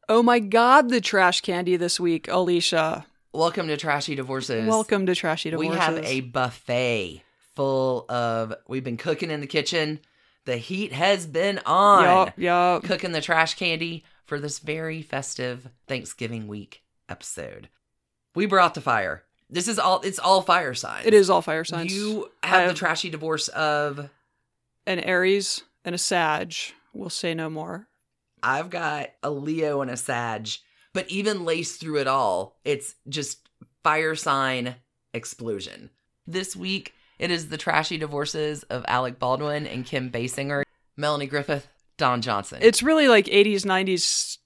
Oh my God, the trash candy this week, Alicia. Welcome to Trashy Divorces. Welcome to Trashy Divorces. We have a buffet full of, we've been cooking in the kitchen. The heat has been on. Yup. Cooking the trash candy for this very festive Thanksgiving week episode. We brought the fire. It's all fire signs. It is all fire signs. You have the trashy divorce of... An Aries and a Sag. We'll say no more. I've got a Leo and a Sag. But even laced through it all, it's just fire sign explosion. This week, it is the trashy divorces of Alec Baldwin and Kim Basinger, Melanie Griffith, Don Johnson. It's really like 80s, 90s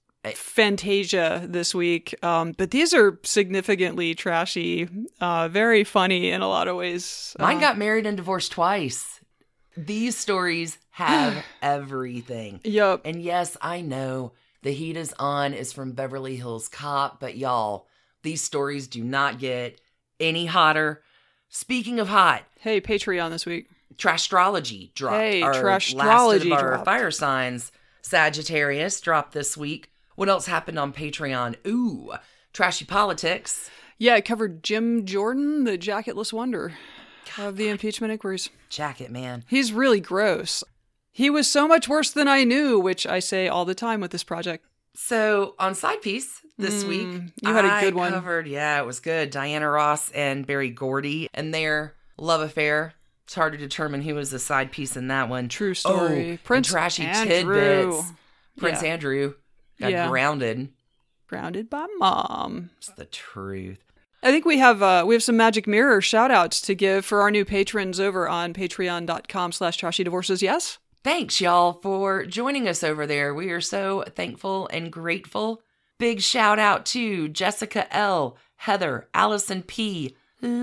Fantasia this week. But these are significantly trashy, very funny in a lot of ways. Mine got married and divorced twice. These stories have everything. Yup. And yes, I know The Heat Is On is from Beverly Hills Cop, but y'all, these stories do not get any hotter. Speaking of hot. Hey, Patreon this week. Trashtrology dropped. Hey, our Trashtrology last of our dropped. fire signs. Sagittarius dropped this week. What else happened on Patreon? Ooh, Trashy Politics. Yeah, it covered Jim Jordan, the jacketless wonder of the impeachment inquiries. Jacket, man. He's really gross. He was so much worse than I knew, which I say all the time with this project. So, on Side Piece this week, you had a good one. It was good. Diana Ross and Barry Gordy and their love affair. It's hard to determine who was the side piece in that one. True story. Prince Trashy Andrew. Tidbits. Prince Yeah. Andrew got grounded. Grounded by mom. It's the truth. I think we have some Magic Mirror shout-outs to give for our new patrons over on patreon.com/trashydivorces, yes? Thanks, y'all, for joining us over there. We are so thankful and grateful. Big shout out to Jessica L., Heather, Allison P.,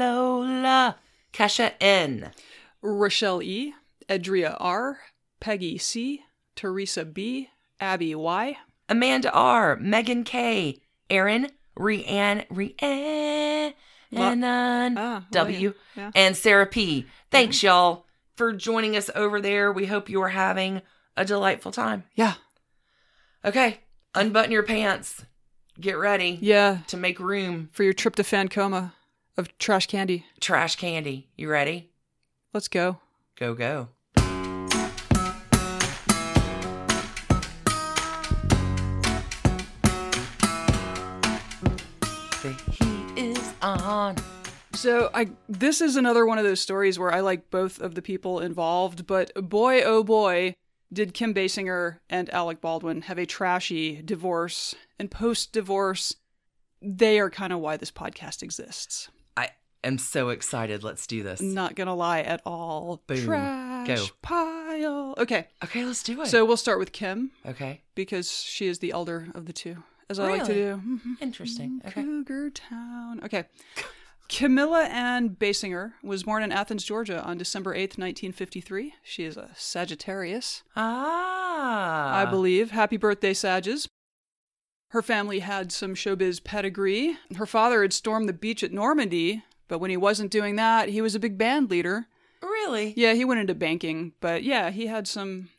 Lola, Kesha N., Rochelle E., Edria R., Peggy C., Teresa B., Abby Y., Amanda R., Megan K., Erin, Rhiannon W., yeah. and Sarah P. Thanks, y'all, for joining us over there. We hope you are having a delightful time. Yeah. Okay, unbutton your pants. Get ready. Yeah. To make room For your tryptophan coma of trash candy. trash candy. You ready? Let's go. Go, go. The heat is on. So this is another one of those stories where I like both of the people involved, but boy, oh boy, did Kim Basinger and Alec Baldwin have a trashy divorce. And post-divorce, they are kind of why this podcast exists. I am so excited. Let's do this. Not gonna lie at all. Boom. Trash Go. pile. Okay, Okay, let's do it. so we'll start with Kim okay. because she is the elder of the two, as I like to Really? do. Mhm. Interesting. Okay. Cougar Town. Okay. Camilla Ann Basinger was born in Athens, Georgia on December 8th, 1953. She is a Sagittarius, I believe. Happy birthday, Sages. Her family had some showbiz pedigree. Her father had stormed the beach at Normandy, but when he wasn't doing that, he was a big band leader. Really? Yeah, he went into banking, but yeah, he had some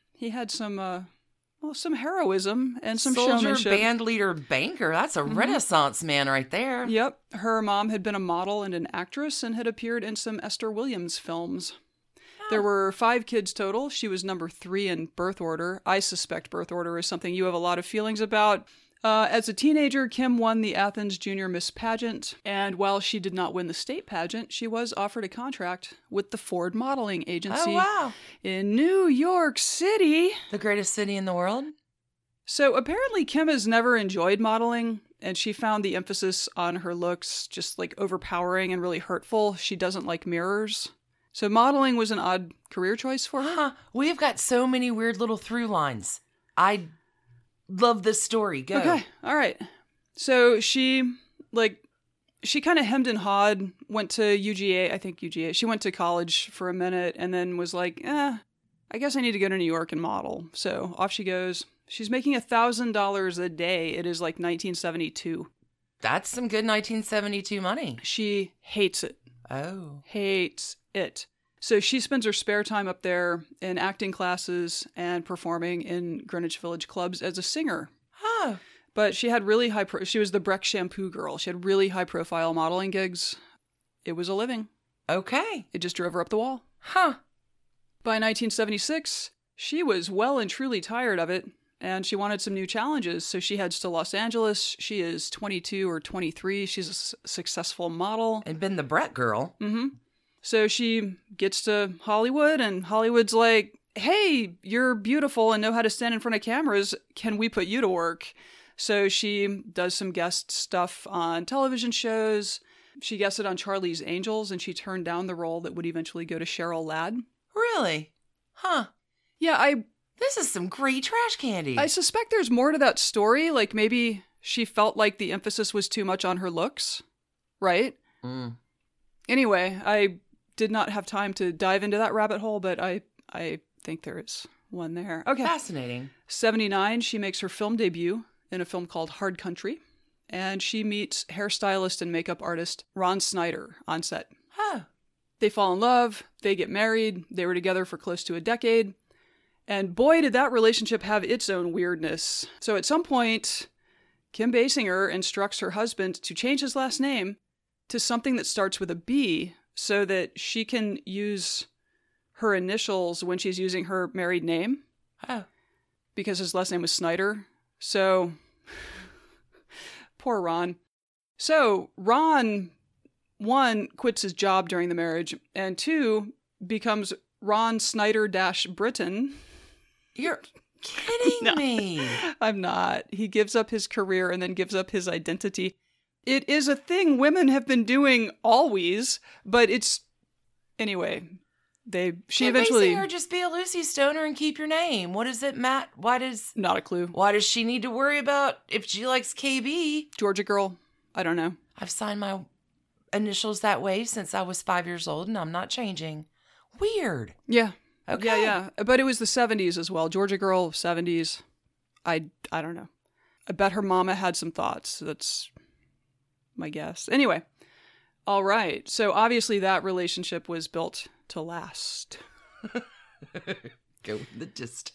heroism and some Soldier, showmanship. band leader, banker. That's a Renaissance man right there. Yep. Her mom had been a model and an actress and had appeared in some Esther Williams films. There were 5 kids total. She was number 3 in birth order. I suspect birth order is something you have a lot of feelings about. As a teenager, Kim won the Athens Junior Miss Pageant, and while she did not win the state pageant, she was offered a contract with the Ford Modeling Agency Oh, wow. in New York City. The greatest city in the world? So apparently Kim has never enjoyed modeling, and she found the emphasis on her looks just like overpowering and really hurtful. She doesn't like mirrors. So modeling was an odd career choice for her. Huh. We've got so many weird little through lines. I love this story. Go. Okay, all right. So she kind of hemmed and hawed, went to UGA. She went to college for a minute and then was like, I guess I need to go to New York and model. So off she goes. She's making $1,000 a day. It is like 1972. That's some good 1972 money. She hates it. Oh. Hates it. So she spends her spare time up there in acting classes and performing in Greenwich Village clubs as a singer. Oh. But she had really she was the Breck shampoo girl. She had really high profile modeling gigs. It was a living. Okay. It just drove her up the wall. Huh. By 1976, she was well and truly tired of it, and she wanted some new challenges, so she heads to Los Angeles. She is 22 or 23. She's a successful model. And been the Brett girl. Mm-hmm. So she gets to Hollywood, and Hollywood's like, hey, you're beautiful and know how to stand in front of cameras. Can we put you to work? So she does some guest stuff on television shows. She guested on Charlie's Angels, and she turned down the role that would eventually go to Cheryl Ladd. Really? Huh. Yeah, This is some great trash candy. I suspect there's more to that story. Like maybe she felt like the emphasis was too much on her looks, right? Mm. Anyway, I did not have time to dive into that rabbit hole, but I think there is one there. Okay. Fascinating. 79, she makes her film debut in a film called Hard Country, and she meets hairstylist and makeup artist Ron Snyder on set. Huh. They fall in love, they get married, they were together for close to a decade, and boy, did that relationship have its own weirdness. So at some point, Kim Basinger instructs her husband to change his last name to something that starts with a B so that she can use her initials when she's using her married name. Oh. Because his last name was Snyder. So, poor Ron. So, Ron, 1, quits his job during the marriage, and 2, becomes Ron Snyder-Britton. You're kidding me. I'm not. He gives up his career and then gives up his identity. It is a thing women have been doing always, but it's... Anyway, she eventually... Or just be a Lucy Stoner and keep your name. What is it, Matt? Not a clue. Why does she need to worry about if she likes KB? Georgia girl. I don't know. I've signed my initials that way since I was 5 years old, and I'm not changing. Weird. Yeah. Okay. Yeah. But it was the 70s as well. Georgia girl, 70s. I don't know. I bet her mama had some thoughts. That's my guess. Anyway. All right. So obviously that relationship was built to last. Go with the gist.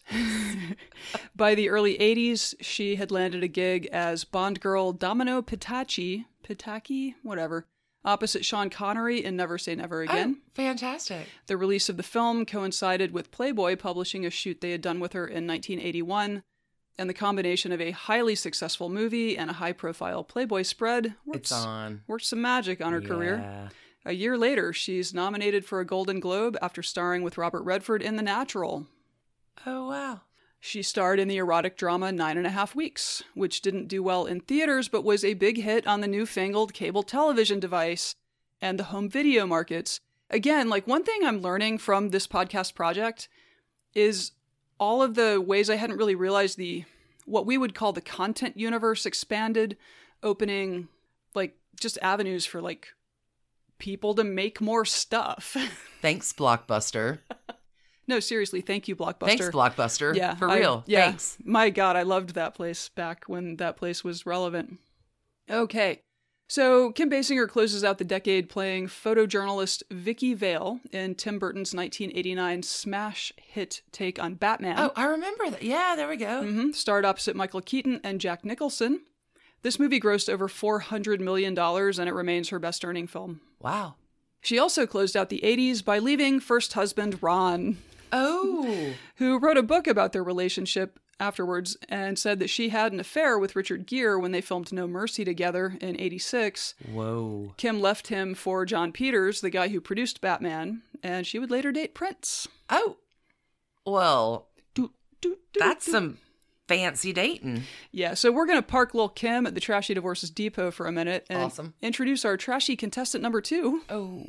By the early 80s, she had landed a gig as Bond girl Domino Pitaki, whatever, opposite Sean Connery in Never Say Never Again. Oh, fantastic. The release of the film coincided with Playboy publishing a shoot they had done with her in 1981, and the combination of a highly successful movie and a high-profile Playboy spread worked some magic on her career. A year later, she's nominated for a Golden Globe after starring with Robert Redford in The Natural. Oh, wow. She starred in the erotic drama 9.5 Weeks, which didn't do well in theaters, but was a big hit on the newfangled cable television device and the home video markets. Again, like one thing I'm learning from this podcast project is all of the ways I hadn't really realized what we would call the content universe expanded, opening like just avenues for like people to make more stuff. Thanks, Blockbuster. No, seriously, thank you, Blockbuster. Thanks, Blockbuster. Yeah, for real. Thanks. My God, I loved that place back when that place was relevant. Okay, so Kim Basinger closes out the decade playing photojournalist Vicky Vale in Tim Burton's 1989 smash hit take on Batman. Oh, I remember that. Yeah, there we go. Starred opposite Michael Keaton and Jack Nicholson. This movie grossed over $400 million, and it remains her best-earning film. Wow. She also closed out the 80s by leaving first husband Ron. Oh. Who wrote a book about their relationship afterwards and said that she had an affair with Richard Gere when they filmed No Mercy together in 86. Whoa. Kim left him for John Peters, the guy who produced Batman, and she would later date Prince. Oh. Well, that's some fancy dating. Yeah, so we're going to park Lil' Kim at the Trashy Divorces Depot for a minute and introduce our trashy contestant number 2. Oh.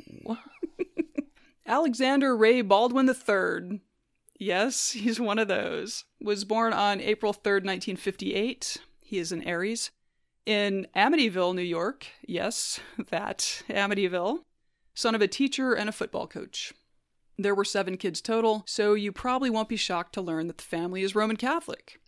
Alexander Ray Baldwin III. Yes, he's one of those. Was born on April 3rd, 1958. He is an Aries. In Amityville, New York. Yes, that, Amityville. Son of a teacher and a football coach. There were 7 kids total, so you probably won't be shocked to learn that the family is Roman Catholic.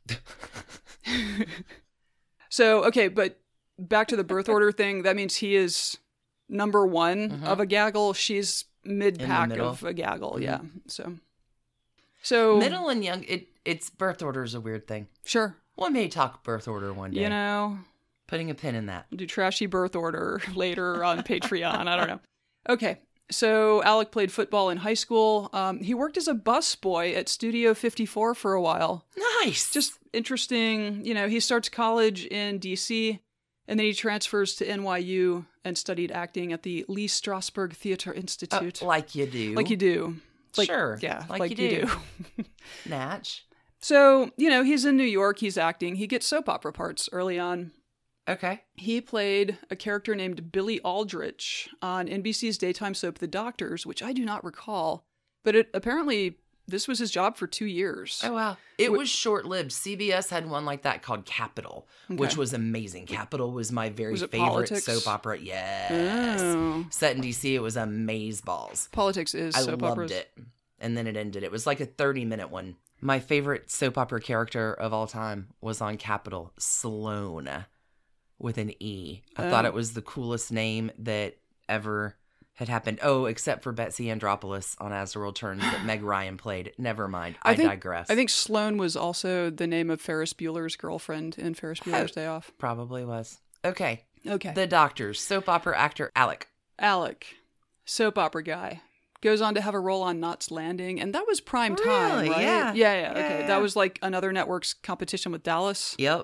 So, okay, but back to the birth order thing. That means he is number 1 of a gaggle. She's mid-pack of a gaggle, So middle and young, it's birth order is a weird thing. Sure. We may talk birth order one day. You know, Putting a pin in that. do trashy birth order later on Patreon. I don't know. Okay. So Alec played football in high school. He worked as a busboy at Studio 54 for a while. Nice. Just interesting. You know, he starts college in D.C., and then he transfers to NYU and studied acting at the Lee Strasberg Theater Institute. Like you do. Like you do. Sure. Yeah, Like you do. Natch. So, you know, he's in New York. He's acting. He gets soap opera parts early on. Okay. He played a character named Billy Aldrich on NBC's daytime soap The Doctors, which I do not recall. But apparently, this was his job for 2 years. Oh, wow. It was short-lived. CBS had one like that called Capital, which was amazing. Capital was my very favorite politics? soap opera. Yes. Oh. Set in D.C., it was amazeballs. Politics is soap I operas. loved it. And then it ended. It was like a 30-minute one. My favorite soap opera character of all time was on Capital, Sloane, with an E. I thought it was the coolest name that ever had happened. Oh, except for Betsy Andropoulos on As the World Turns that Meg Ryan played. Never mind. I digress. I think Sloane was also the name of Ferris Bueller's girlfriend in Ferris Bueller's Day Off. Probably was. Okay. Okay. The Doctors. Soap opera actor Alec. Alec, soap opera guy. Goes on to have a role on Knots Landing, and that was prime time, Really? right? Yeah. Yeah. Okay, Yeah. that was like another network's competition with Dallas. Yep.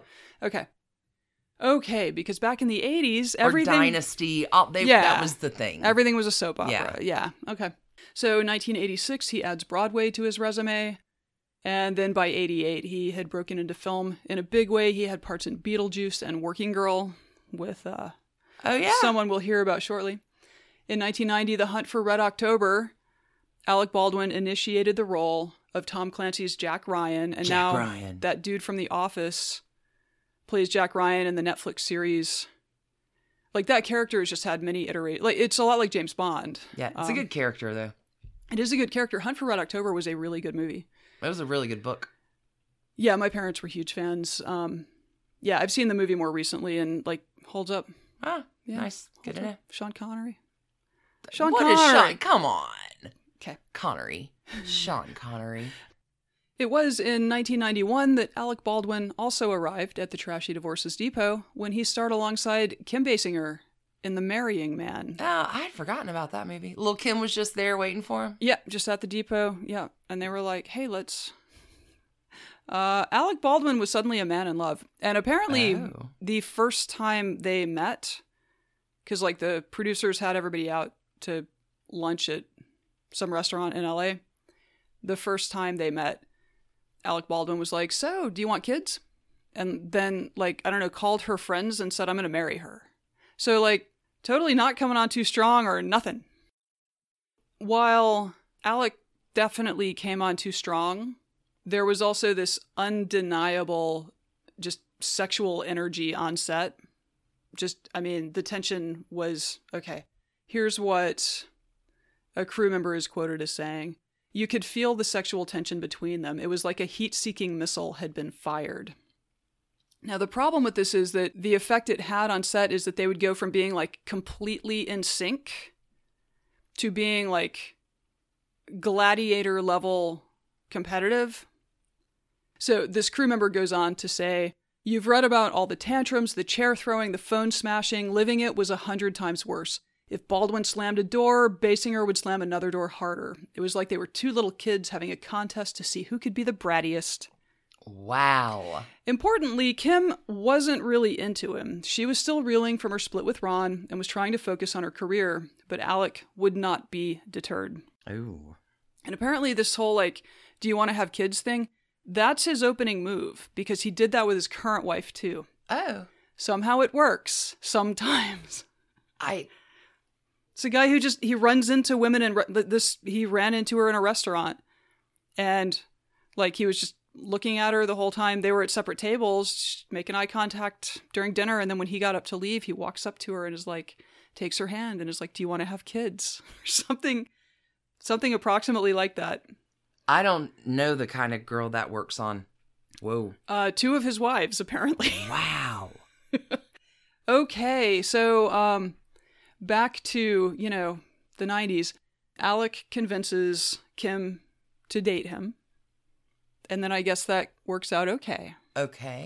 Okay, because back in the 80s, Or everything... Dynasty. That was the thing. Everything was a soap opera. Yeah. Okay. So 1986, he adds Broadway to his resume. And then by 88, he had broken into film in a big way. He had parts in Beetlejuice and Working Girl with someone we'll hear about shortly. In 1990, The Hunt for Red October, Alec Baldwin initiated the role of Tom Clancy's Jack Ryan. And Ryan. That dude from The Office plays Jack Ryan in the Netflix series. Like, that character has just had many iterations. Like, it's a lot like James Bond. Yeah, it's a good character, though. It is a good character. Hunt for Red October was a really good movie. It was a really good book. Yeah, my parents were huge fans. Yeah, I've seen the movie more recently and, like, holds up. Ah, Yeah, nice. Good to holds know. up. Sean Connery. What is Sean? Come on. Okay. Connery. Sean Connery. It was in 1991 that Alec Baldwin also arrived at the Trashy Divorces Depot when he starred alongside Kim Basinger in The Marrying Man. Oh, I had forgotten about that movie. Lil' Kim was just there waiting for him. Yeah, just at the depot. Yeah. And they were like, hey, let's... Alec Baldwin was suddenly a man in love. And apparently the first time they met, because like the producers had everybody out to lunch at some restaurant in LA, the first time they met, Alec Baldwin was like, so, do you want kids? And then, like, I don't know, called her friends and said, I'm going to marry her. So, like, totally not coming on too strong or nothing. While Alec definitely came on too strong, there was also this undeniable just sexual energy on set. Just, I mean, the tension was, okay, here's what a crew member is quoted as saying. You could feel the sexual tension between them. It was like a heat-seeking missile had been fired. Now, the problem with this is that the effect it had on set is that they would go from being, like, completely in sync to being, like, gladiator-level competitive. So this crew member goes on to say, you've read about all the tantrums, the chair throwing, the phone smashing. Living it was 100 times worse. If Baldwin slammed a door, Basinger would slam another door harder. It was like they were two little kids having a contest to see who could be the brattiest. Wow. Importantly, Kim wasn't really into him. She was still reeling from her split with Ron and was trying to focus on her career, but Alec would not be deterred. Ooh. And apparently this whole, like, do you want to have kids thing, that's his opening move, because he did that with his current wife, too. Oh. Somehow it works. Sometimes. It's a guy who just, he runs into women and he ran into her in a restaurant and like he was just looking at her the whole time. They were at separate tables, making eye contact during dinner. And then when he got up to leave, he walks up to her and is like, takes her hand and is like, do you want to have kids? Or something approximately like that. I don't know the kind of girl that works on. Whoa. 2 of his wives, apparently. Wow. Okay. So, back to, the 90s, Alec convinces Kim to date him. And then I guess that works out okay. Okay.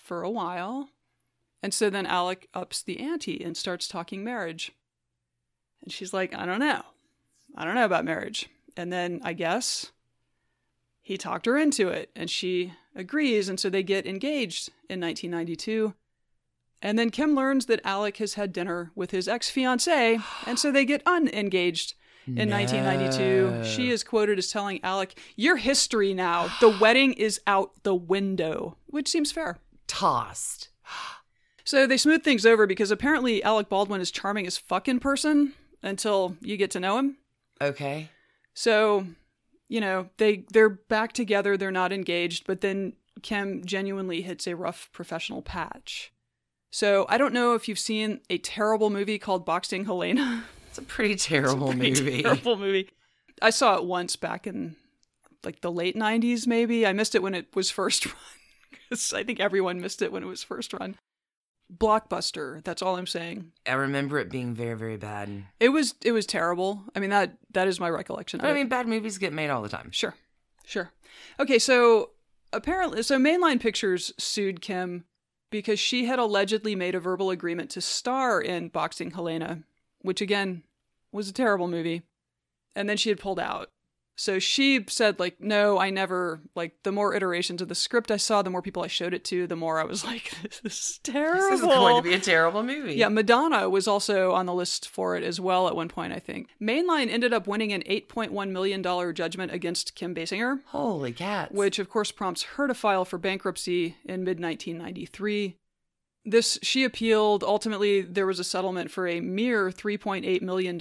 for a while. And so then Alec ups the ante and starts talking marriage. And she's like, I don't know. I don't know about marriage. And then I guess he talked her into it and she agrees. And so they get engaged in 1992. And then Kim learns that Alec has had dinner with his ex-fiancée. And so they get unengaged in 1992. She is quoted as telling Alec, "You're history now. The wedding is out the window," which seems fair. Tossed. So they smooth things over because apparently Alec Baldwin is charming as fuck in person until you get to know him. Okay. So, you know, they're back together. They're not engaged, but then Kim genuinely hits a rough professional patch. So I don't know if you've seen a terrible movie called Boxing Helena. It's a pretty terrible movie. Terrible movie. I saw it once back in like the late 90s, maybe. I missed it when it was first run. Because I think everyone missed it when it was first run. Blockbuster. That's all I'm saying. I remember it being very, very bad. It was terrible. I mean, that is my recollection of it. I mean, bad movies get made all the time. Sure. Okay, so Mainline Pictures sued Kim because she had allegedly made a verbal agreement to star in Boxing Helena, which again was a terrible movie. And then she had pulled out. So she said, like, no, I never, like, the more iterations of the script I saw, the more people I showed it to, the more I was like, this is terrible. This is going to be a terrible movie. Yeah, Madonna was also on the list for it as well at one point, I think. Mainline ended up winning an $8.1 million judgment against Kim Basinger. Holy cats. Which, of course, prompts her to file for bankruptcy in mid-1993. She appealed. Ultimately, there was a settlement for a mere $3.8 million.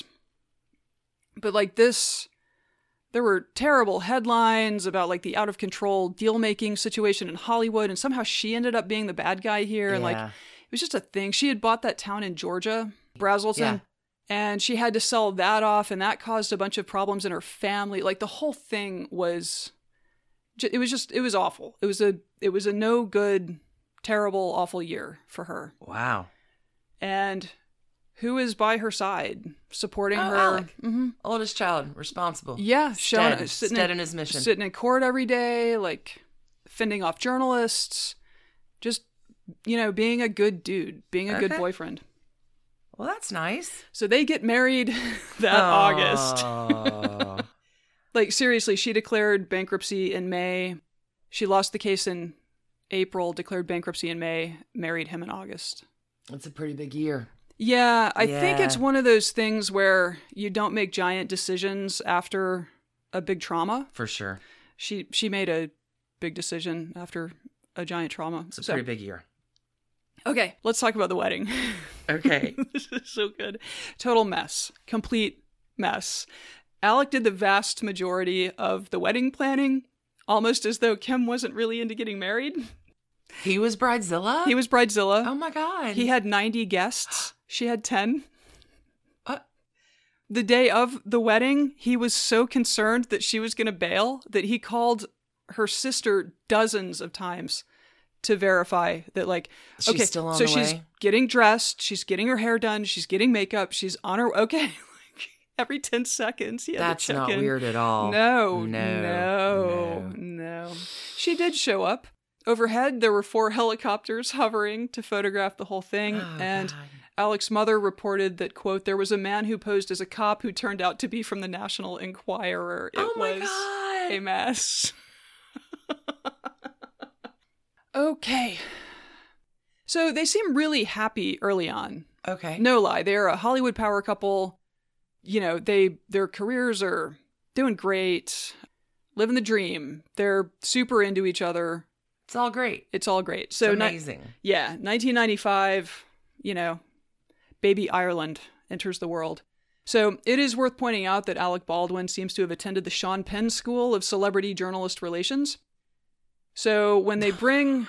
But like this, there were terrible headlines about like the out of control deal making situation in Hollywood. And somehow she ended up being the bad guy here. And like, it was just a thing. She had bought that town in Georgia, Brazelton, and she had to sell that off. And that caused a bunch of problems in her family. Like the whole thing was, it was awful. It was a no good, terrible, awful year for her. Wow. And who is by her side, supporting her? Alec. Mm-hmm. Oldest child, responsible. Yeah, stead in his mission. Sitting in court every day, like fending off journalists, just, you know, being a good dude, being a good boyfriend. Well, that's nice. So they get married that August. Like, seriously, she declared bankruptcy in May. She lost the case in April, declared bankruptcy in May, married him in August. It's a pretty big year. Yeah, I think it's one of those things where you don't make giant decisions after a big trauma. For sure. She made a big decision after a giant trauma. It's a pretty big year. Okay, let's talk about the wedding. Okay. This is so good. Total mess. Complete mess. Alec did the vast majority of the wedding planning, almost as though Kim wasn't really into getting married. He was Bridezilla? He was Bridezilla. Oh my God. He had 90 guests. She had 10. The day of the wedding, he was so concerned that she was going to bail that he called her sister dozens of times to verify that, like, she's still on so the she's way? getting dressed, she's getting her hair done, she's getting makeup, she's on her, okay. Like, every 10 seconds he had That's to check in. not weird at all. No. She did show up. Overhead, there were 4 helicopters hovering to photograph the whole thing, and God. Alec's mother reported that, quote, there was a man who posed as a cop who turned out to be from the National Enquirer. It was a mess. Okay. So they seem really happy early on. Okay. No lie. They're a Hollywood power couple. You know, their careers are doing great. Living the dream. They're super into each other. It's all great. So it's amazing. 1995, you know, baby Ireland enters the world. So it is worth pointing out that Alec Baldwin seems to have attended the Sean Penn School of Celebrity Journalist Relations. So when they bring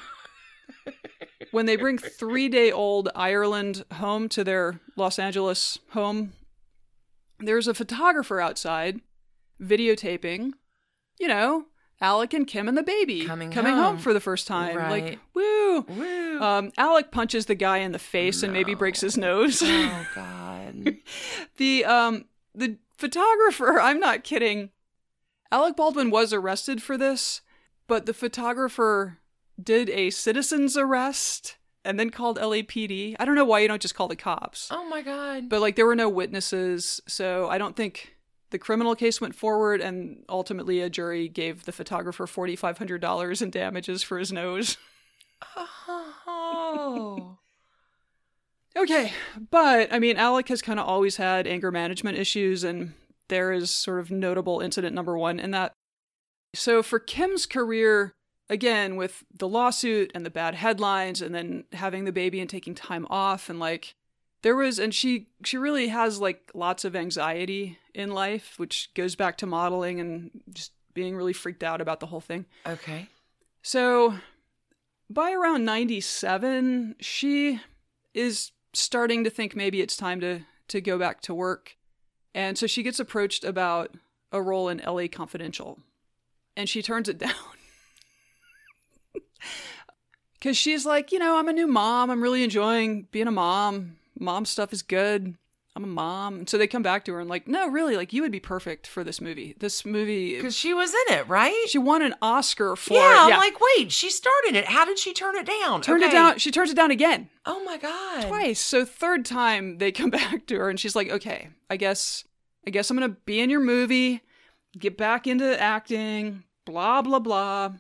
3-day-old Ireland home to their Los Angeles home, there's a photographer outside videotaping, you know, Alec and Kim and the baby coming home for the first time. Right. Like, woo. Alec punches the guy in the face and maybe breaks his nose. Oh, God. The photographer, I'm not kidding. Alec Baldwin was arrested for this, but the photographer did a citizen's arrest and then called LAPD. I don't know why you don't just call the cops. Oh my God. But like there were no witnesses, so I don't think the criminal case went forward, and ultimately a jury gave the photographer $4,500 in damages for his nose. Oh. Okay, but I mean, Alec has kind of always had anger management issues, and there is sort of notable incident number one in that. So for Kim's career, again, with the lawsuit and the bad headlines and then having the baby and taking time off, and like there was, and she really has like lots of anxiety in life, which goes back to modeling and just being really freaked out about the whole thing. Okay. So by around 97, she is starting to think maybe it's time to go back to work. And so she gets approached about a role in LA Confidential. And she turns it down. Because she's like, I'm a new mom. I'm really enjoying being a mom. Mom stuff is good. I'm a mom. And so they come back to her and like, no, really, like you would be perfect for this movie. This movie. Because she was in it, right? She won an Oscar for it. Yeah, I'm like, wait, she started it. How did she turn it down? Turned it down. She turns it down again. Oh my God. Twice. So third time they come back to her and she's like, okay, I guess I'm going to be in your movie, get back into acting, blah, blah, blah.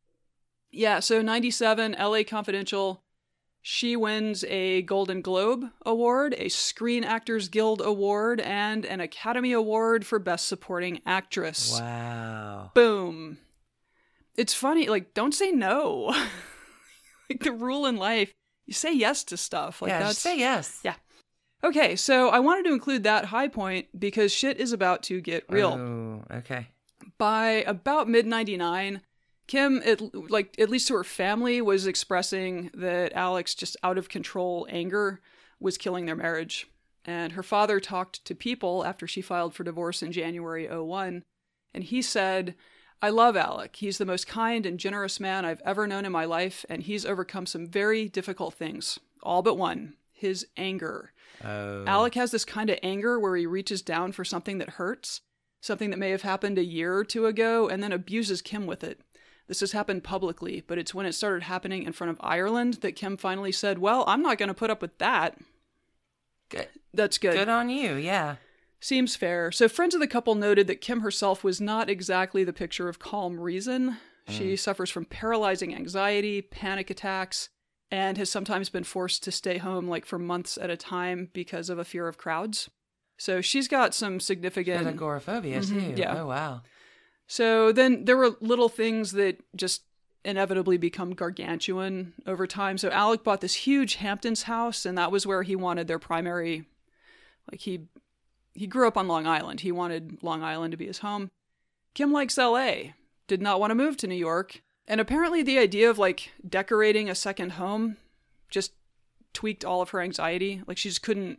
Yeah, so 97, LA Confidential. She wins a Golden Globe Award, a Screen Actors Guild Award, and an Academy Award for Best Supporting Actress. Wow. Boom. It's funny, like, don't say no. Like, the rule in life, you say yes to stuff. Like, just say yes. Yeah. Okay, so I wanted to include that high point because shit is about to get real. Oh, okay. By about mid-99, Kim, at least to her family, was expressing that Alec's just out-of-control anger was killing their marriage. And her father talked to People after she filed for divorce in January 2001, and he said, I love Alec. He's the most kind and generous man I've ever known in my life, and he's overcome some very difficult things. All but one, his anger. Oh. Alec has this kind of anger where he reaches down for something that hurts, something that may have happened a year or two ago, and then abuses Kim with it. This has happened publicly, but it's when it started happening in front of Ireland that Kim finally said, well, I'm not going to put up with that. Good. That's good. Good on you, yeah. Seems fair. So friends of the couple noted that Kim herself was not exactly the picture of calm reason. She suffers from paralyzing anxiety, panic attacks, and has sometimes been forced to stay home like for months at a time because of a fear of crowds. So she's got some significant... She has agoraphobia too. Yeah. Oh, wow. So then there were little things that just inevitably become gargantuan over time. So Alec bought this huge Hamptons house, and that was where he wanted their primary... Like, he grew up on Long Island. He wanted Long Island to be his home. Kim likes L.A., did not want to move to New York. And apparently the idea of, like, decorating a second home just tweaked all of her anxiety. Like, she couldn't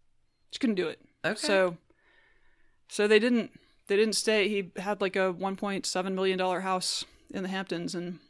do it. Okay. So they didn't stay. He had, like, a $1.7 million house in the Hamptons, and...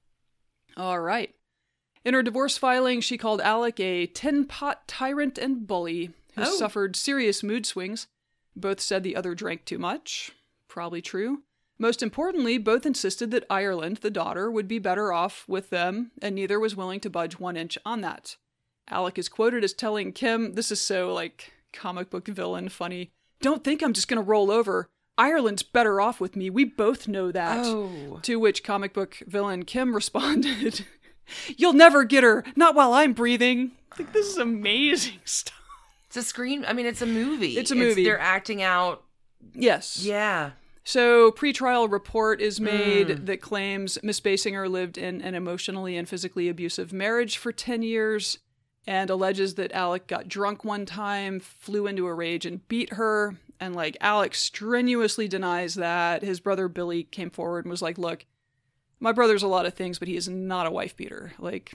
All right. In her divorce filing, she called Alec a tin-pot tyrant and bully who suffered serious mood swings. Both said the other drank too much. Probably true. Most importantly, both insisted that Ireland, the daughter, would be better off with them, and neither was willing to budge 1 inch on that. Alec is quoted as telling Kim, this is so, like, comic book villain funny, "Don't think I'm just going to roll over. Ireland's better off with me. We both know that." Oh. To which comic book villain Kim responded, "You'll never get her. Not while I'm breathing." Like, this is amazing stuff. It's a screen. I mean, it's a movie. It's a movie. They're acting out. Yes. Yeah. So, pretrial report is made that claims Miss Basinger lived in an emotionally and physically abusive marriage for 10 years and alleges that Alec got drunk one time, flew into a rage and beat her. And, like, Alec strenuously denies that. His brother Billy came forward and was like, look, my brother's a lot of things, but he is not a wife beater. Like,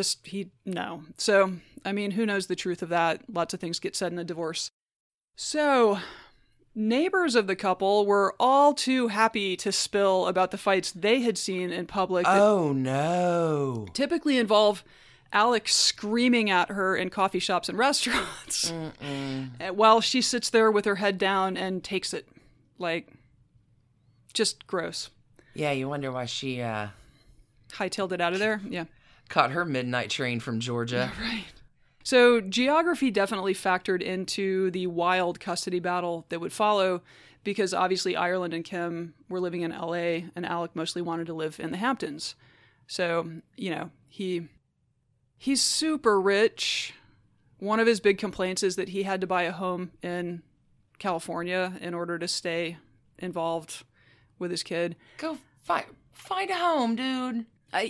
no. So, I mean, who knows the truth of that? Lots of things get said in a divorce. So, neighbors of the couple were all too happy to spill about the fights they had seen in public. Oh, no. Typically involve Alec screaming at her in coffee shops and restaurants while she sits there with her head down and takes it. Like, just gross. Yeah, you wonder why she hightailed it out of there. Yeah. Caught her midnight train from Georgia. Right. So geography definitely factored into the wild custody battle that would follow, because obviously Ireland and Kim were living in LA and Alec mostly wanted to live in the Hamptons. So, you know, he's super rich. One of his big complaints is that he had to buy a home in California in order to stay involved with his kid. Go find a home, dude.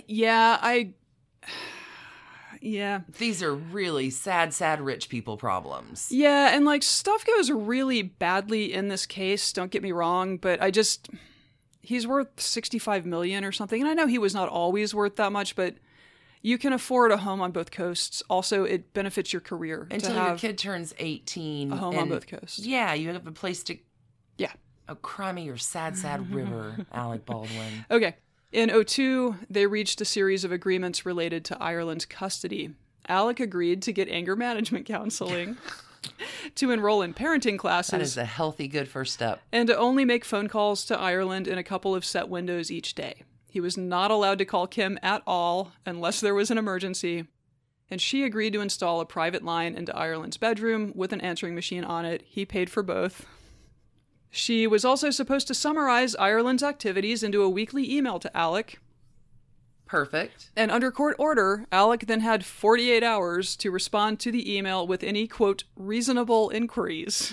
Yeah. These are really sad rich people problems. Yeah, and like stuff goes really badly in this case, don't get me wrong, but he's worth $65 million or something. And I know he was not always worth that much, but you can afford a home on both coasts. Also, it benefits your career. Until your kid turns 18. A home on both coasts. Yeah, you have a place to... Yeah. Oh, cry me your sad river, Alec Baldwin. Okay. In 2002, they reached a series of agreements related to Ireland's custody. Alec agreed to get anger management counseling, to enroll in parenting classes. That is a healthy, good first step. And to only make phone calls to Ireland in a couple of set windows each day. He was not allowed to call Kim at all unless there was an emergency. And she agreed to install a private line into Ireland's bedroom with an answering machine on it. He paid for both. She was also supposed to summarize Ireland's activities into a weekly email to Alec. Perfect. And under court order, Alec then had 48 hours to respond to the email with any, quote, reasonable inquiries.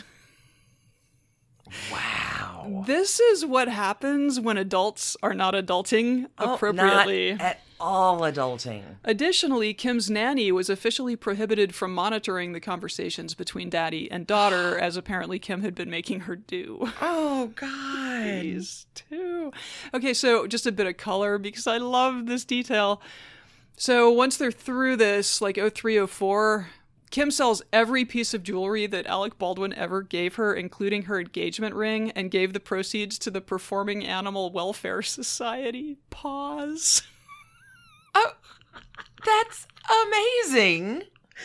Wow. This is what happens when adults are not adulting appropriately. Not at all adulting. Additionally, Kim's nanny was officially prohibited from monitoring the conversations between daddy and daughter, as apparently Kim had been making her do. Oh, God. These two. Okay, so just a bit of color, because I love this detail. So once they're through this, like 03, 04, Kim sells every piece of jewelry that Alec Baldwin ever gave her, including her engagement ring, and gave the proceeds to the Performing Animal Welfare Society. Pause. Oh, that's amazing.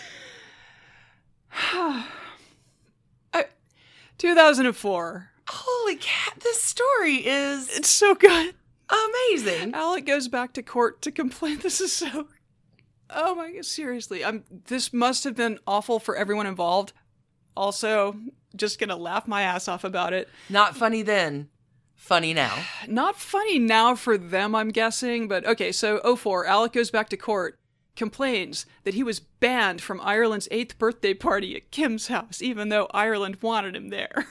2004. Holy cat, this story is... It's so good. Amazing. Alec goes back to court to complain. This is so... Oh my God, seriously. This must have been awful for everyone involved. Also, just gonna laugh my ass off about it. Not funny then. Funny now. Not funny now for them, I'm guessing. But okay, so 04, Alec goes back to court, complains that he was banned from Ireland's 8th birthday party at Kim's house, even though Ireland wanted him there.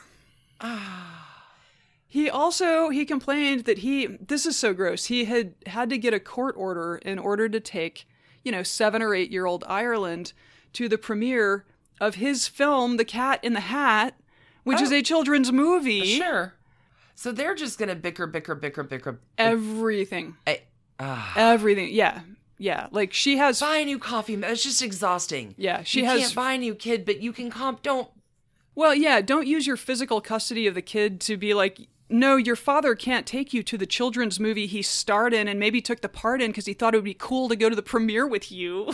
He complained that this is so gross, he had to get a court order in order to take 7 or 8-year-old Ireland to the premiere of his film, The Cat in the Hat, which is a children's movie. Sure. So they're just going to bicker. Everything. Everything. Yeah. Yeah. Like she has... Buy a new coffee. It's just exhausting. Yeah. You can't buy a new kid, but you can don't... Well, yeah. Don't use your physical custody of the kid to be like... No, your father can't take you to the children's movie he starred in and maybe took the part in because he thought it would be cool to go to the premiere with you.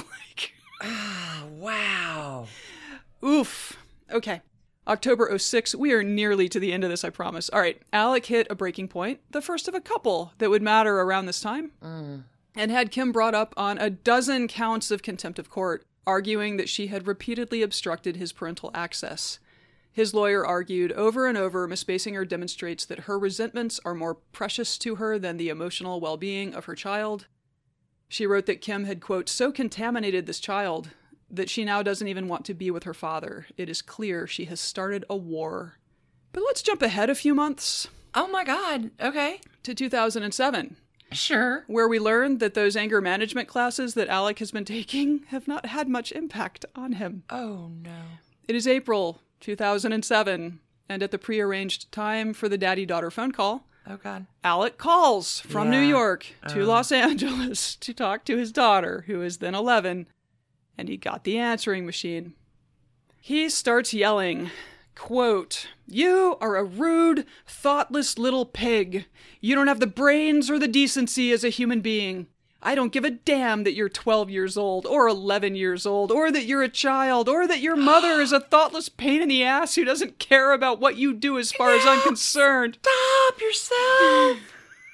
Wow. Oof. Okay. October 06. We are nearly to the end of this, I promise. All right. Alec hit a breaking point, the first of a couple that would matter around this time, and had Kim brought up on a dozen counts of contempt of court, arguing that she had repeatedly obstructed his parental access. His lawyer argued over and over, Miss Basinger demonstrates that her resentments are more precious to her than the emotional well-being of her child. She wrote that Kim had, quote, so contaminated this child that she now doesn't even want to be with her father. It is clear she has started a war. But let's jump ahead a few months. Oh my God. Okay. To 2007. Sure. Where we learned that those anger management classes that Alec has been taking have not had much impact on him. Oh no. It is April 2007, and at the prearranged time for the daddy-daughter phone call, oh God, Alec calls from New York to Los Angeles to talk to his daughter, who is then 11, and he got the answering machine. He starts yelling, quote, you are a rude, thoughtless little pig. You don't have the brains or the decency as a human being. I don't give a damn that you're 12 years old or 11 years old or that you're a child or that your mother is a thoughtless pain in the ass who doesn't care about what you do as far as I'm concerned. Stop yourself.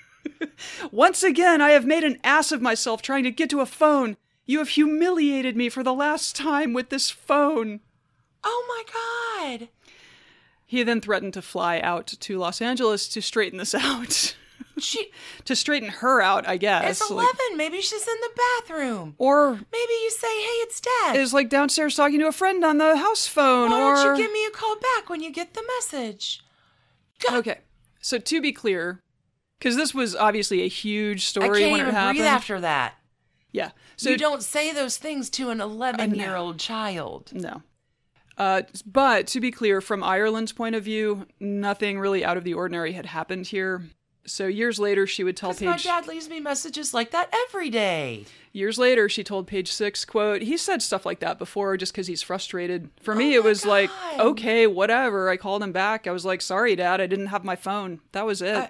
Once again, I have made an ass of myself trying to get to a phone. You have humiliated me for the last time with this phone. Oh my God. He then threatened to fly out to Los Angeles to straighten this out. To straighten her out, I guess. It's 11. Maybe she's in the bathroom. Or maybe you say, hey, it's Dad. Is like downstairs talking to a friend on the house phone. Why don't you give me a call back when you get the message? Okay. So to be clear, because this was obviously a huge story when it happened. I can't even breathe after that. Yeah. So you don't say those things to an 11-year-old child. No. But to be clear, from Ireland's point of view, nothing really out of the ordinary had happened here. So years later, she would tell Page... my dad leaves me messages like that every day. Years later, she told Page Six, quote, he said stuff like that before just because he's frustrated. For me, it was like, okay, whatever. I called him back. I was like, sorry, Dad, I didn't have my phone. That was it.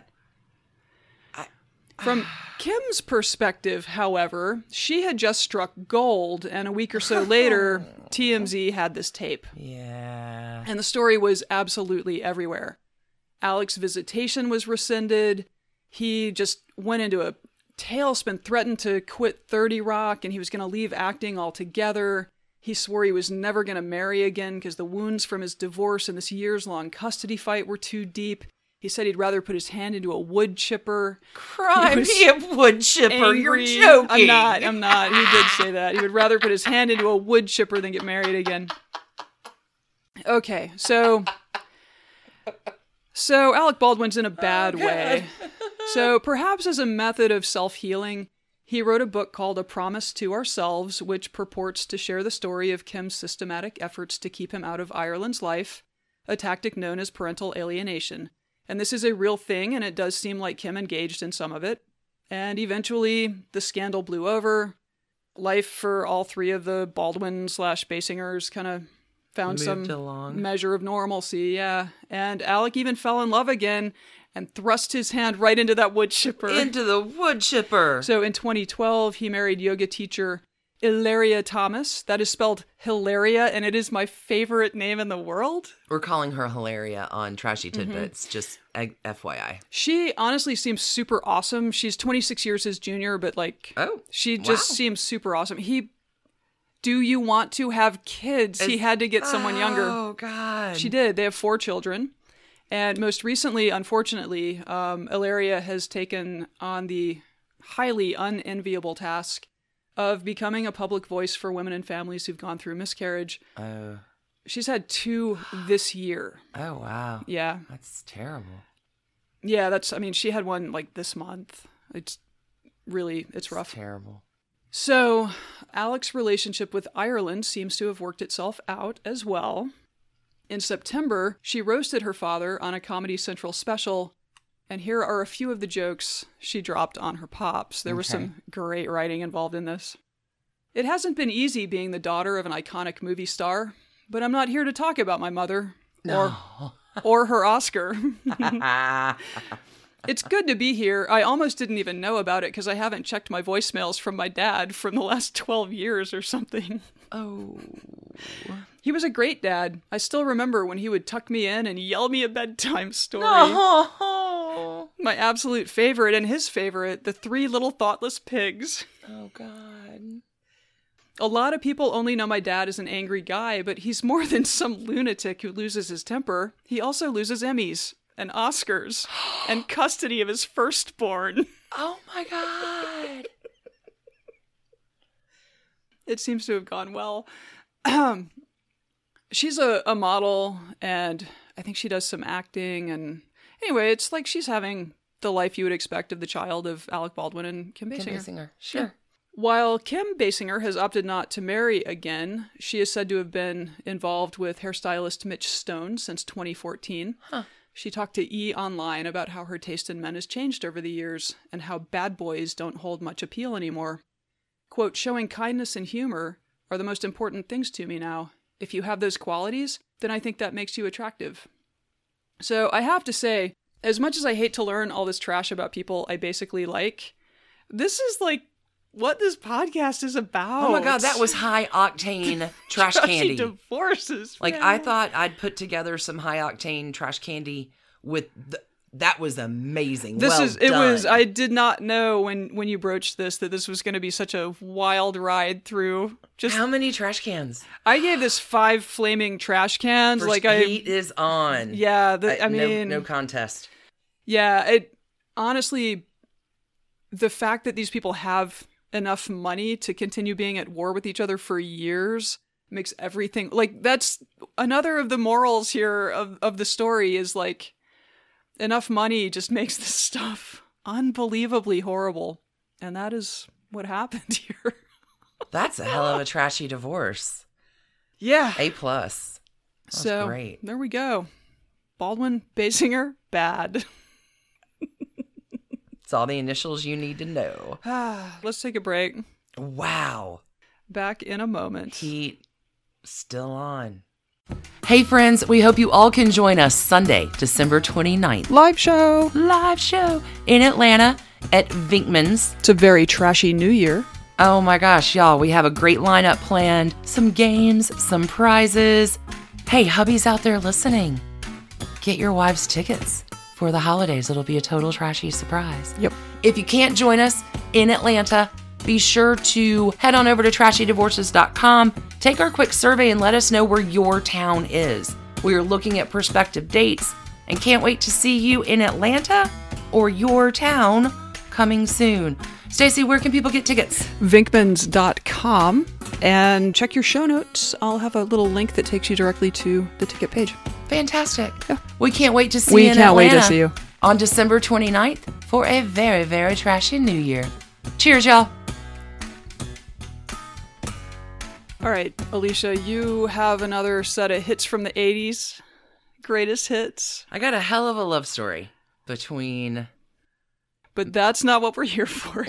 From Kim's perspective, however, she had just struck gold, and a week or so later, TMZ had this tape. Yeah. And the story was absolutely everywhere. Alec's visitation was rescinded. He just went into a tailspin, threatened to quit 30 Rock, and he was going to leave acting altogether. He swore he was never going to marry again because the wounds from his divorce and this years-long custody fight were too deep. He said he'd rather put his hand into a wood chipper. Cry me a wood chipper. Angry. You're joking. I'm not. He did say that. He would rather put his hand into a wood chipper than get married again. Okay, so Alec Baldwin's in a bad way. So perhaps as a method of self-healing, he wrote a book called A Promise to Ourselves, which purports to share the story of Kim's systematic efforts to keep him out of Ireland's life, a tactic known as parental alienation. And this is a real thing, and it does seem like Kim engaged in some of it. And eventually, the scandal blew over. Life for all three of the Baldwin/Basingers kind of found some measure of normalcy, yeah. And Alec even fell in love again and thrust his hand right into that wood chipper. Into the wood chipper. So in 2012, he married yoga teacher Hilaria Thomas. That is spelled Hilaria, and it is my favorite name in the world. We're calling her Hilaria on Trashy Tidbits, just FYI. She honestly seems super awesome. She's 26 years his junior, but she just seems super awesome. Do you want to have kids? He had to get someone younger. Oh, God. She did. They have 4 children. And most recently, unfortunately, Hilaria has taken on the highly unenviable task of becoming a public voice for women and families who've gone through miscarriage. She's had 2 this year. Oh, wow. Yeah. That's terrible. Yeah, she had one this month. It's rough. Terrible. So, Alec's relationship with Ireland seems to have worked itself out as well. In September, she roasted her father on a Comedy Central special, and here are a few of the jokes she dropped on her pops. There was some great writing involved in this. It hasn't been easy being the daughter of an iconic movie star, but I'm not here to talk about my mother or her Oscar. It's good to be here. I almost didn't even know about it because I haven't checked my voicemails from my dad from the last 12 years or something. Oh. He was a great dad. I still remember when he would tuck me in and yell me a bedtime story. No. My absolute favorite and his favorite, The Three Little Thoughtless Pigs. Oh, God. A lot of people only know my dad as an angry guy, but he's more than some lunatic who loses his temper. He also loses Emmys and Oscars and custody of his firstborn. Oh, my God. It seems to have gone well. She's a model, and I think she does some acting, and anyway, it's like she's having the life you would expect of the child of Alec Baldwin and Kim Basinger. Kim Basinger, sure. Yeah. While Kim Basinger has opted not to marry again, she is said to have been involved with hairstylist Mitch Stone since 2014. Huh. She talked to E! Online about how her taste in men has changed over the years, and how bad boys don't hold much appeal anymore. Quote, showing kindness and humor are the most important things to me now. If you have those qualities, then I think that makes you attractive. So I have to say, as much as I hate to learn all this trash about people I basically like, this is what this podcast is about. Oh my God, that was high octane trash candy. Divorces. I thought I'd put together some high octane trash candy with That was amazing. I did not know when you broached this that this was going to be such a wild ride through. Just how many trash cans? I gave this 5 flaming trash cans. Heat is on. Yeah, no contest. Yeah, it honestly, the fact that these people have enough money to continue being at war with each other for years makes everything that's another of the morals here of the story is enough money just makes this stuff unbelievably horrible. And that is what happened here. That's a hell of a trashy divorce. Yeah. A+. That's so great. There we go. Baldwin Basinger, bad. It's all the initials you need to know. Let's take a break. Wow. Back in a moment. Heat still on. Hey friends, we hope you all can join us Sunday, December 29th. Live show in Atlanta at Vinkman's. It's a very trashy New Year. Oh my gosh, y'all, we have a great lineup planned. Some games, some prizes. Hey, hubbies out there listening, get your wives tickets for the holidays. It'll be a total trashy surprise. Yep. If you can't join us in Atlanta, be sure to head on over to trashydivorces.com, take our quick survey, and let us know where your town is. We are looking at prospective dates and can't wait to see you in Atlanta or your town coming soon. Stacey, where can people get tickets? Vinkmans.com, and check your show notes. I'll have a little link that takes you directly to the ticket page. Fantastic. Yeah. We can't wait to see you in Atlanta. We can't wait to see you. On December 29th for a very, very trashy New Year. Cheers, y'all. All right, Alicia, you have another set of hits from the 80s. Greatest hits. I got a hell of a love story between... But that's not what we're here for.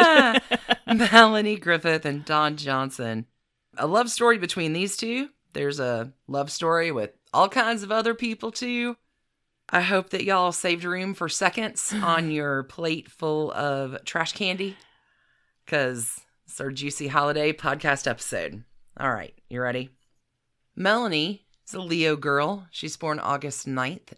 Melanie Griffith and Don Johnson. A love story between these two. There's a love story with all kinds of other people, too. I hope that y'all saved room for seconds on your plate full of trash candy, because it's our Juicy Holiday podcast episode. All right, you ready? Melanie is a Leo girl. She's born August 9th,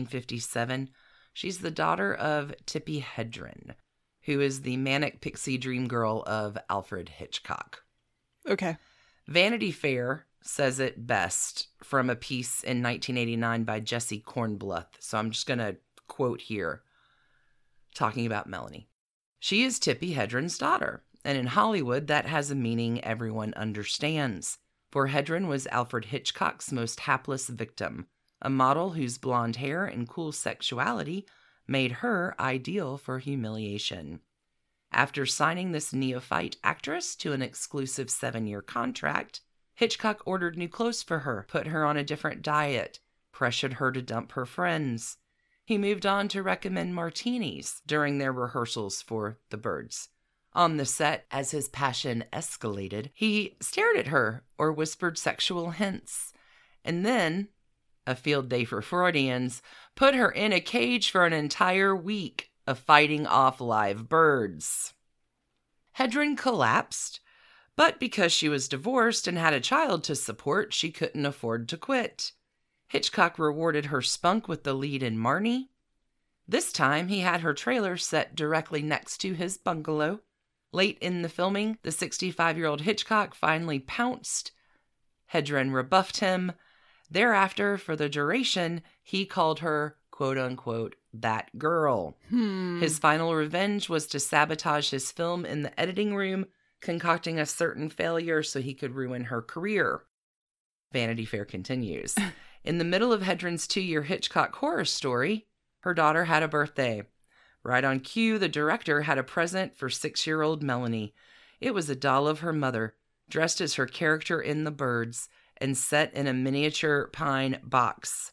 1957. She's the daughter of Tippi Hedren, who is the manic pixie dream girl of Alfred Hitchcock. Okay. Vanity Fair says it best from a piece in 1989 by Jesse Kornbluth. So I'm just going to quote here, talking about Melanie. She is Tippi Hedren's daughter, and in Hollywood, that has a meaning everyone understands. For Hedren was Alfred Hitchcock's most hapless victim, a model whose blonde hair and cool sexuality made her ideal for humiliation. After signing this neophyte actress to an exclusive 7-year contract, Hitchcock ordered new clothes for her, put her on a different diet, pressured her to dump her friends. He moved on to recommend martinis during their rehearsals for The Birds. On the set, as his passion escalated, he stared at her or whispered sexual hints. And then, a field day for Freudians, put her in a cage for an entire week of fighting off live birds. Hedren collapsed, but because she was divorced and had a child to support, she couldn't afford to quit. Hitchcock rewarded her spunk with the lead in Marnie. This time, he had her trailer set directly next to his bungalow. Late in the filming, the 65-year-old Hitchcock finally pounced. Hedren rebuffed him. Thereafter, for the duration, he called her, quote-unquote, that girl. His final revenge was to sabotage his film in the editing room, concocting a certain failure so he could ruin her career. Vanity Fair continues. In the middle of Hedren's 2-year Hitchcock horror story, her daughter had a birthday. Right on cue, the director had a present for 6-year-old Melanie. It was a doll of her mother, dressed as her character in The Birds, and set in a miniature pine box.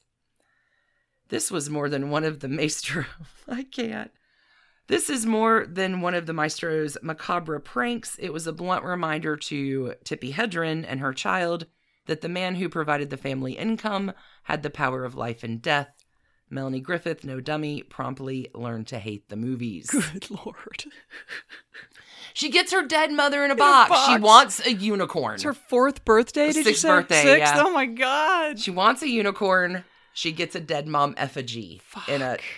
This was more than one of the This is more than one of the maestro's macabre pranks. It was a blunt reminder to Tippi Hedren and her child that the man who provided the family income had the power of life and death. Melanie Griffith, no dummy, promptly learned to hate the movies. Good Lord. She gets her dead mother in a box. She wants a unicorn. It's her 4th birthday, did you say? 6th birthday, 6th? yeah. Oh my God. She wants a unicorn. She gets a dead mom effigy in a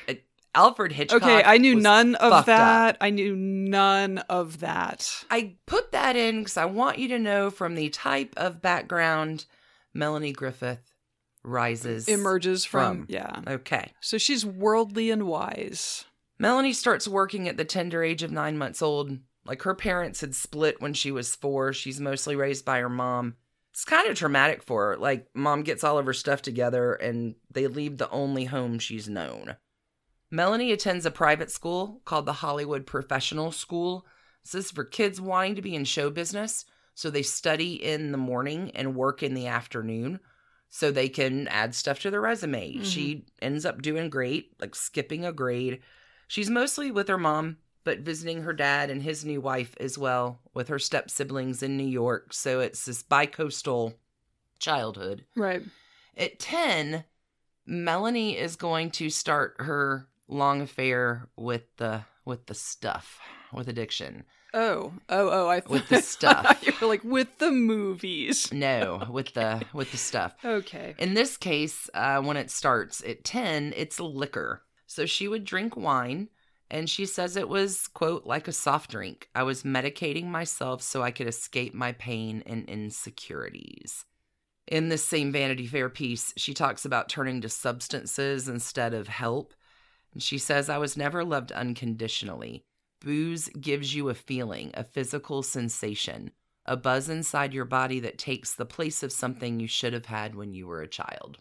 Alfred Hitchcock. Okay, I knew was none of fucked that. up. I knew none of that. I put that in because I want you to know from the type of background Melanie Griffith Emerges from. from. Yeah. Okay. So she's worldly and wise. Melanie starts working at the tender age of 9 months old. Like, her parents had split when she was 4. She's mostly raised by her mom. It's kind of traumatic for her. Like, mom gets all of her stuff together and they leave the only home she's known. Melanie attends a private school called the Hollywood Professional School. This is for kids wanting to be in show business. So they study in the morning and work in the afternoon so they can add stuff to their resume. Mhm. She ends up doing great, like skipping a grade. She's mostly with her mom, but visiting her dad and his new wife as well, with her step-siblings in New York. So it's this bi-coastal childhood. Right. At 10, Melanie is going to start her long affair with the stuff, with addiction. Oh, I With the stuff. You were like, with the movies. No, with the stuff. Okay. In this case, when it starts at 10, it's liquor. So she would drink wine, and she says it was, quote, like a soft drink. I was medicating myself so I could escape my pain and insecurities. In this same Vanity Fair piece, she talks about turning to substances instead of help. And she says, I was never loved unconditionally. Booze gives you a feeling, a physical sensation, a buzz inside your body that takes the place of something you should have had when you were a child.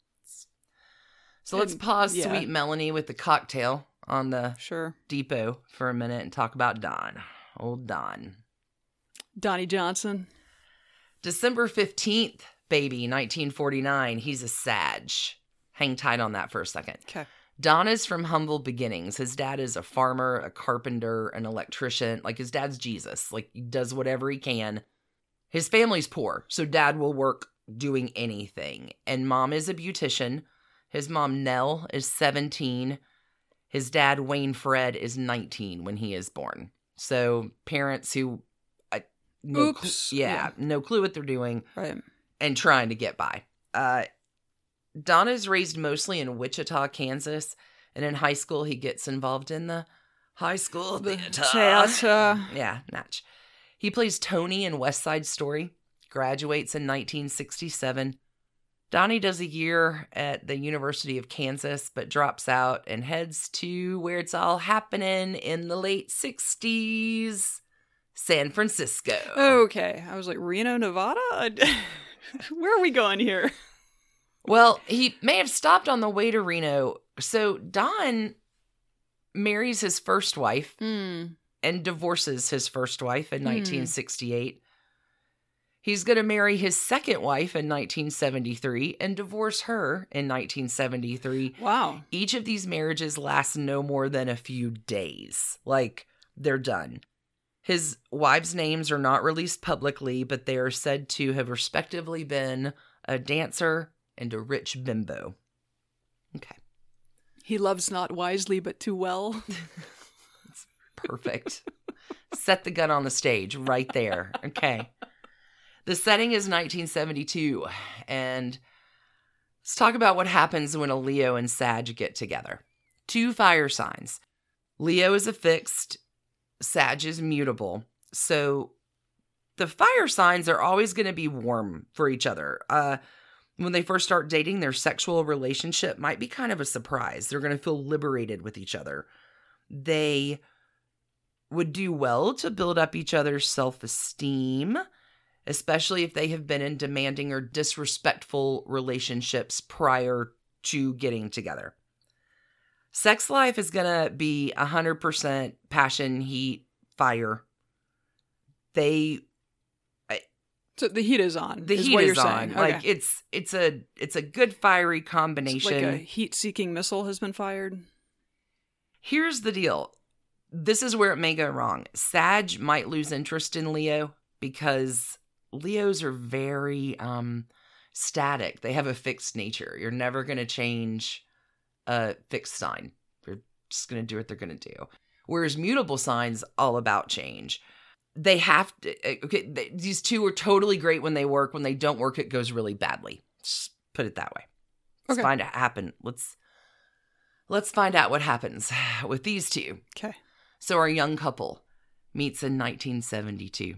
So let's pause yeah. Sweet Melanie with the cocktail on the Sure. depot for a minute and talk about Don. Old Don. Donnie Johnson. December 15th, baby, 1949. He's a Sag. Hang tight on that for a second. Okay. Don is from humble beginnings. His dad is a farmer, a carpenter, an electrician. Like, his dad's Jesus. Like, he does whatever he can. His family's poor, so dad will work doing anything. And mom is a beautician. His mom, Nell, is 17. His dad, Wayne Fred, is 19 when he is born. So parents who, no clue what they're doing. Right. And trying to get by. Don is raised mostly in Wichita, Kansas, and in high school he gets involved in the high school theater. Yeah, Natch. He plays Tony in West Side Story, graduates in 1967. Donnie does a year at the University of Kansas, but drops out and heads to where it's all happening in the late 60s, San Francisco. Okay. I was like, Reno, Nevada? Where are we going here? Well, he may have stopped on the way to Reno. So Don marries his first wife and divorces his first wife in 1968. He's going to marry his second wife in 1973 and divorce her in 1973. Wow. Each of these marriages lasts no more than a few days. Like, they're done. His wives' names are not released publicly, but they are said to have respectively been a dancer and a rich bimbo. Okay. He loves not wisely, but too well. It's perfect. Set the gun on the stage right there. Okay. The setting is 1972, and let's talk about what happens when a Leo and Sag get together. 2 fire signs. Leo is a fixed, Sag is mutable. So the fire signs are always going to be warm for each other. When they first start dating, their sexual relationship might be kind of a surprise. They're going to feel liberated with each other. They would do well to build up each other's self-esteem, especially if they have been in demanding or disrespectful relationships prior to getting together. Sex life is going to be 100% passion, heat, fire. So the heat is on. The is heat what is you're on. saying. Like, Okay. it's a good fiery combination. Like a heat-seeking missile has been fired. Here's the deal. This is where it may go wrong. Sag might lose interest in Leo because Leos are very static. They have a fixed nature. You're never going to change a fixed sign. They're just going to do what they're going to do. Whereas mutable signs, all about change. They have to, these two are totally great when they work. When they don't work, it goes really badly. Just put it that way. Let's find it happen. Let's let's find out what happens with these two. Okay. So our young couple meets in 1972.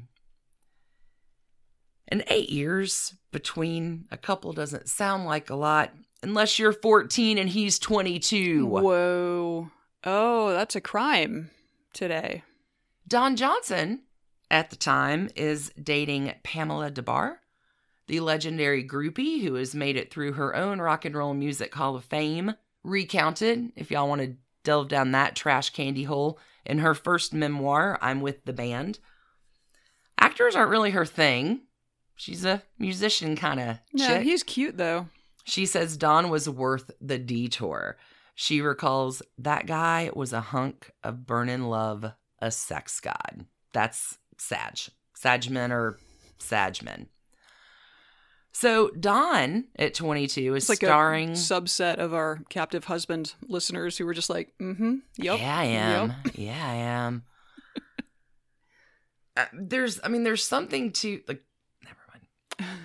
And 8 years between a couple doesn't sound like a lot unless you're 14 and he's 22. Whoa. Oh, that's a crime today. Don Johnson, at the time, is dating Pamela DeBar, the legendary groupie who has made it through her own Rock and Roll Music Hall of Fame, recounted, if y'all want to delve down that trash candy hole, in her first memoir, I'm With the Band. Actors aren't really her thing. She's a musician kind of No, chick. he's cute, though. She says Don was worth the detour. She recalls, that guy was a hunk of burnin' love, a sex god. That's Sag. Sagmen or Sagmen. So Don, at 22, is It's like starring... a subset of our captive husband listeners who were just like, yep. Yeah, I am. Yep. Yeah, I am. There's something to... like. Never mind.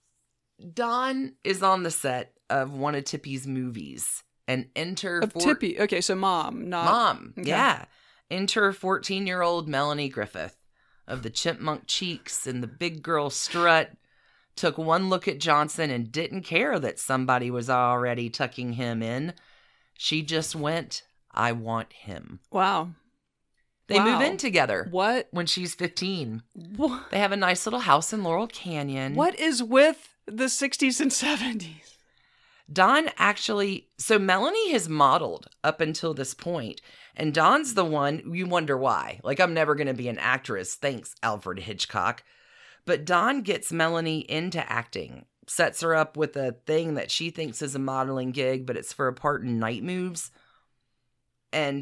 Don is on the set of one of Tippy's movies. And enter... Of Tippy. Okay, so mom, not... Mom, Okay. yeah. Enter 14-year-old Melanie Griffith of the chipmunk cheeks and the big girl strut. Took one look at Johnson and didn't care that somebody was already tucking him in. She just went, I want him. Wow. They Wow. move in together. What? When she's 15. What? They have a nice little house in Laurel Canyon. What is with the 60s and 70s? Don actually, so Melanie has modeled up until this point, and Don's the one, you wonder why. Like, I'm never going to be an actress, thanks, Alfred Hitchcock. But Don gets Melanie into acting, sets her up with a thing that she thinks is a modeling gig, but it's for a part in Night Moves. And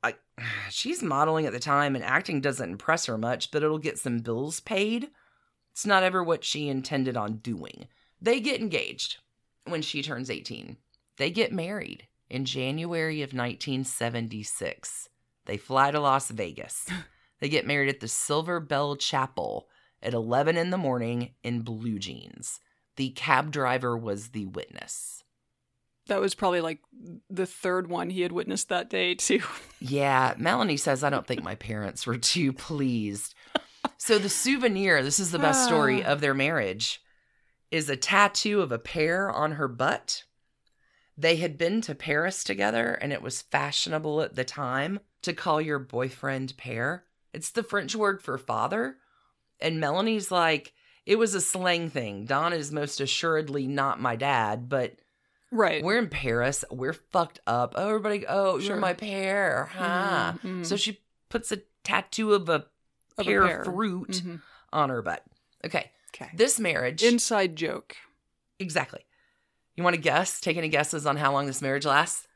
she's modeling at the time, and acting doesn't impress her much, but it'll get some bills paid. It's not ever what she intended on doing. They get engaged when she turns 18. They get married in January of 1976. They fly to Las Vegas. They get married at the Silver Bell Chapel at 11 in the morning in blue jeans. The cab driver was the witness. That was probably like the third one he had witnessed that day, too. Yeah, Melanie says, I don't think my parents were too pleased. So the souvenir, this is the best story of their marriage, is a tattoo of a pear on her butt. They had been to Paris together, and it was fashionable at the time to call your boyfriend pear. It's the French word for father. And Melanie's like, it was a slang thing. Don is most assuredly not my dad, but Right. we're in Paris. We're fucked up. Oh, everybody, Sure. you're my pear, huh? Mhm, mhm. So she puts a tattoo of a pear fruit Mhm. on her butt. Okay. Okay. This marriage. Inside joke. Exactly. You want to guess? Take any guesses on how long this marriage lasts?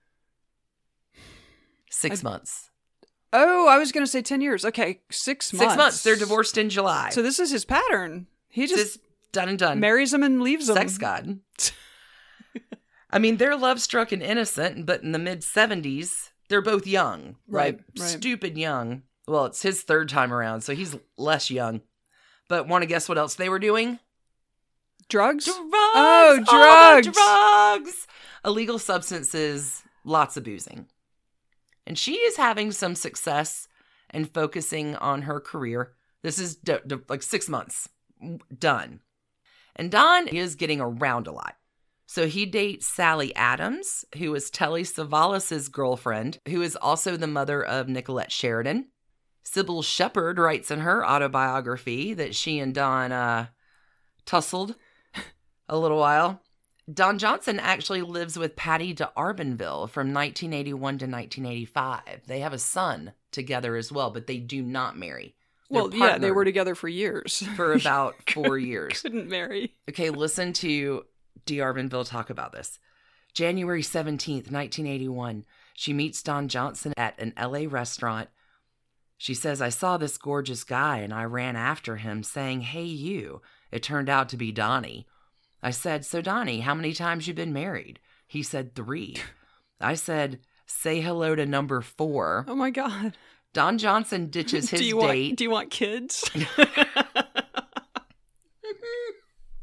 6 months. Oh, I was going to say 10 years. Okay, 6 months. 6 months. They're divorced in July. So this is his pattern. He This just is done and done. marries him and leaves him. Sex god. I mean, they're love struck and innocent, but in the mid 70s, they're both young. Right, Like, right. stupid young. Well, it's his third time around, so he's less young. But want to guess what else they were doing? Drugs? Drugs! Oh, All the drugs! drugs! Illegal substances, lots of boozing. And she is having some success and focusing on her career. This is like 6 months. Done. And Don is getting around a lot. So he dates Sally Adams, who is Telly Savalas' girlfriend, who is also the mother of Nicolette Sheridan. Sybil Shepherd writes in her autobiography that she and Don tussled a little while. Don Johnson actually lives with Patty d'Arbanville from 1981 to 1985. They have a son together as well, but they do not marry. They're Well, yeah, they were partnered together for years. for about 4 years. Couldn't marry. Okay, listen to d'Arbanville talk about this. January 17th, 1981, she meets Don Johnson at an LA restaurant. She says, I saw this gorgeous guy and I ran after him saying, hey, you. It turned out to be Donnie. I said, so Donnie, how many times you been married? He said 3. I said, say hello to number 4. Oh my God. Don Johnson ditches his do date. you want kids?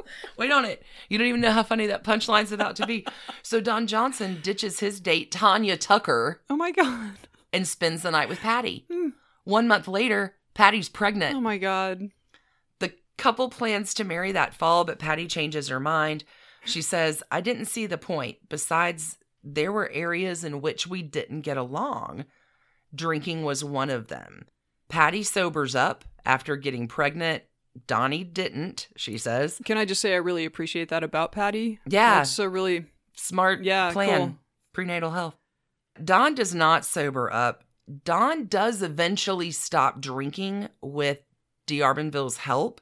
Wait on it. You don't even know how funny that punchline's about to be. So Don Johnson ditches his date, Tanya Tucker. Oh my God. And spends the night with Patty. 1 month later, Patty's pregnant. Oh my God. The couple plans to marry that fall, but Patty changes her mind. She says, I didn't see the point. Besides, there were areas in which we didn't get along. Drinking was one of them. Patty sobers up after getting pregnant. Donnie didn't, she says. Can I just say I really appreciate that about Patty? Yeah. That's a really smart plan. Cool. Prenatal health. Don does not sober up. Don does eventually stop drinking with D'Arbonville's help.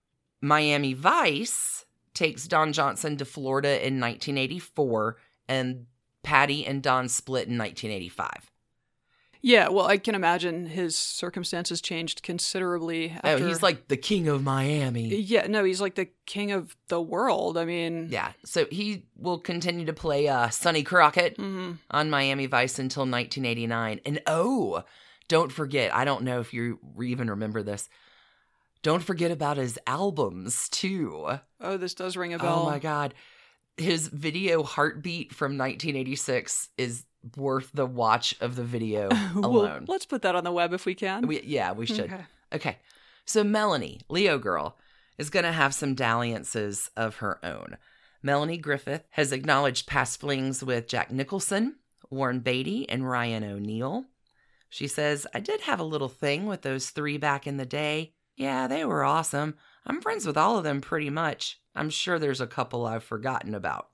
Miami Vice takes Don Johnson to Florida in 1984, and Patty and Don split in 1985. Yeah, well, I can imagine his circumstances changed considerably after... Oh, he's like the king of Miami. Yeah, no, he's like the king of the world. I mean... Yeah, so he will continue to play Sonny Crockett on Miami Vice until 1989. And don't forget, I don't know if you even remember this, don't forget about his albums, too. Oh, this does ring a bell. Oh, my God. His video Heartbeat from 1986 is worth the watch of the video alone. Well, let's put that on the web if we can. We should. Okay. So Melanie, Leo girl, is going to have some dalliances of her own. Melanie Griffith has acknowledged past flings with Jack Nicholson, Warren Beatty, and Ryan O'Neal. She says, I did have a little thing with those three back in the day. Yeah, they were awesome. I'm friends with all of them pretty much. I'm sure there's a couple I've forgotten about.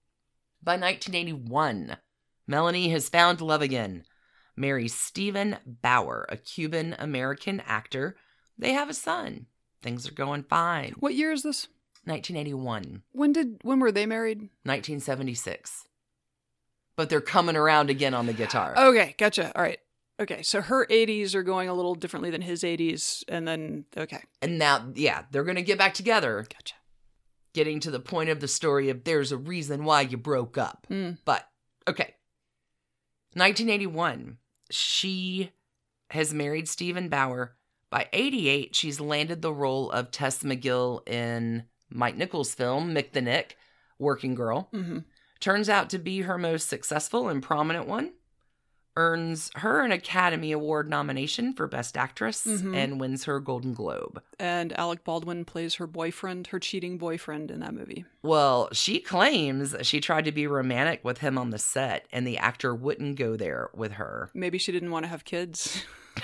By 1981, Melanie has found love again. Marries Stephen Bauer, a Cuban-American actor. They have a son. Things are going fine. What year is this? 1981. When were they married? 1976. But they're coming around again on the guitar. Okay, gotcha. All right. Okay, so her 80s are going a little differently than his 80s, and then, okay. And now, yeah, they're going to get back together. Gotcha. Getting to the point of the story of there's a reason why you broke up. But, okay. 1981, she has married Stephen Bauer. By 88, she's landed the role of Tess McGill in Mike Nichols' film, Mick the Nick, Working Girl. Turns out to be her most successful and prominent one. Earns her an Academy Award nomination for Best Actress and wins her Golden Globe. And Alec Baldwin plays her boyfriend, her cheating boyfriend in that movie. Well, she claims she tried to be romantic with him on the set, and the actor wouldn't go there with her. Maybe she didn't want to have kids.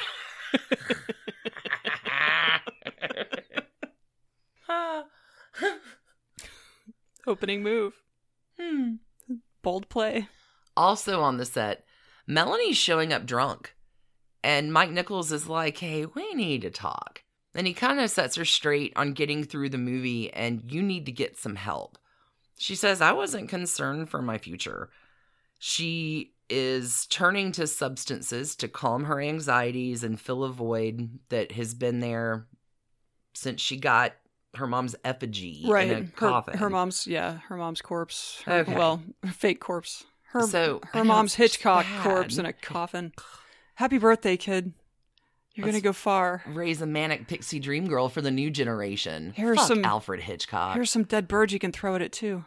Opening move. Bold play. Also on the set, Melanie's showing up drunk. And Mike Nichols is like, hey, we need to talk. And he kind of sets her straight on getting through the movie, and you need to get some help. She says, I wasn't concerned for my future. She is turning to substances to calm her anxieties and fill a void that has been there since she got her mom's effigy in a coffin. Her mom's corpse. Okay. Well, fake corpse. Her I mom's know, it's Hitchcock bad. corpse in a coffin. Happy birthday, kid. You're going to go far. Raise a manic pixie dream girl for the new generation. Here's Fuck some Alfred Hitchcock. Here's some dead birds you can throw at it, too.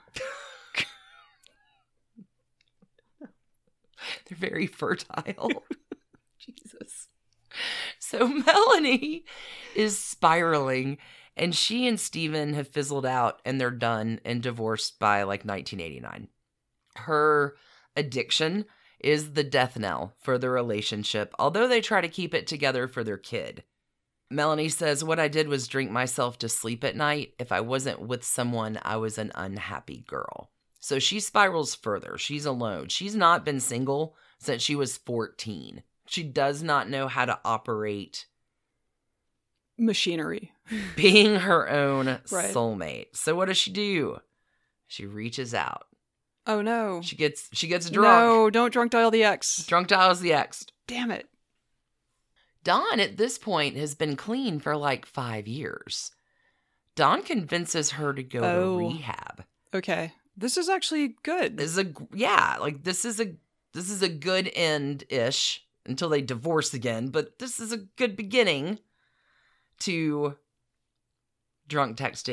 They're very fertile. Jesus. So Melanie is spiraling, and she and Steven have fizzled out, and they're done and divorced by like 1989. Her addiction is the death knell for the relationship, although they try to keep it together for their kid. Melanie says, what I did was drink myself to sleep at night. If I wasn't with someone, I was an unhappy girl. So she spirals further. She's alone. She's not been single since she was 14. She does not know how to operate machinery. Being her own soulmate. So what does she do? She reaches out. Oh no. She gets drunk. No, don't drunk dial the X. Drunk dials the X. Damn it. Dawn at this point has been clean for like 5 years. Dawn convinces her to go to rehab. Okay. This is actually good. This is a good end-ish until they divorce again, but this is a good beginning to drunk texting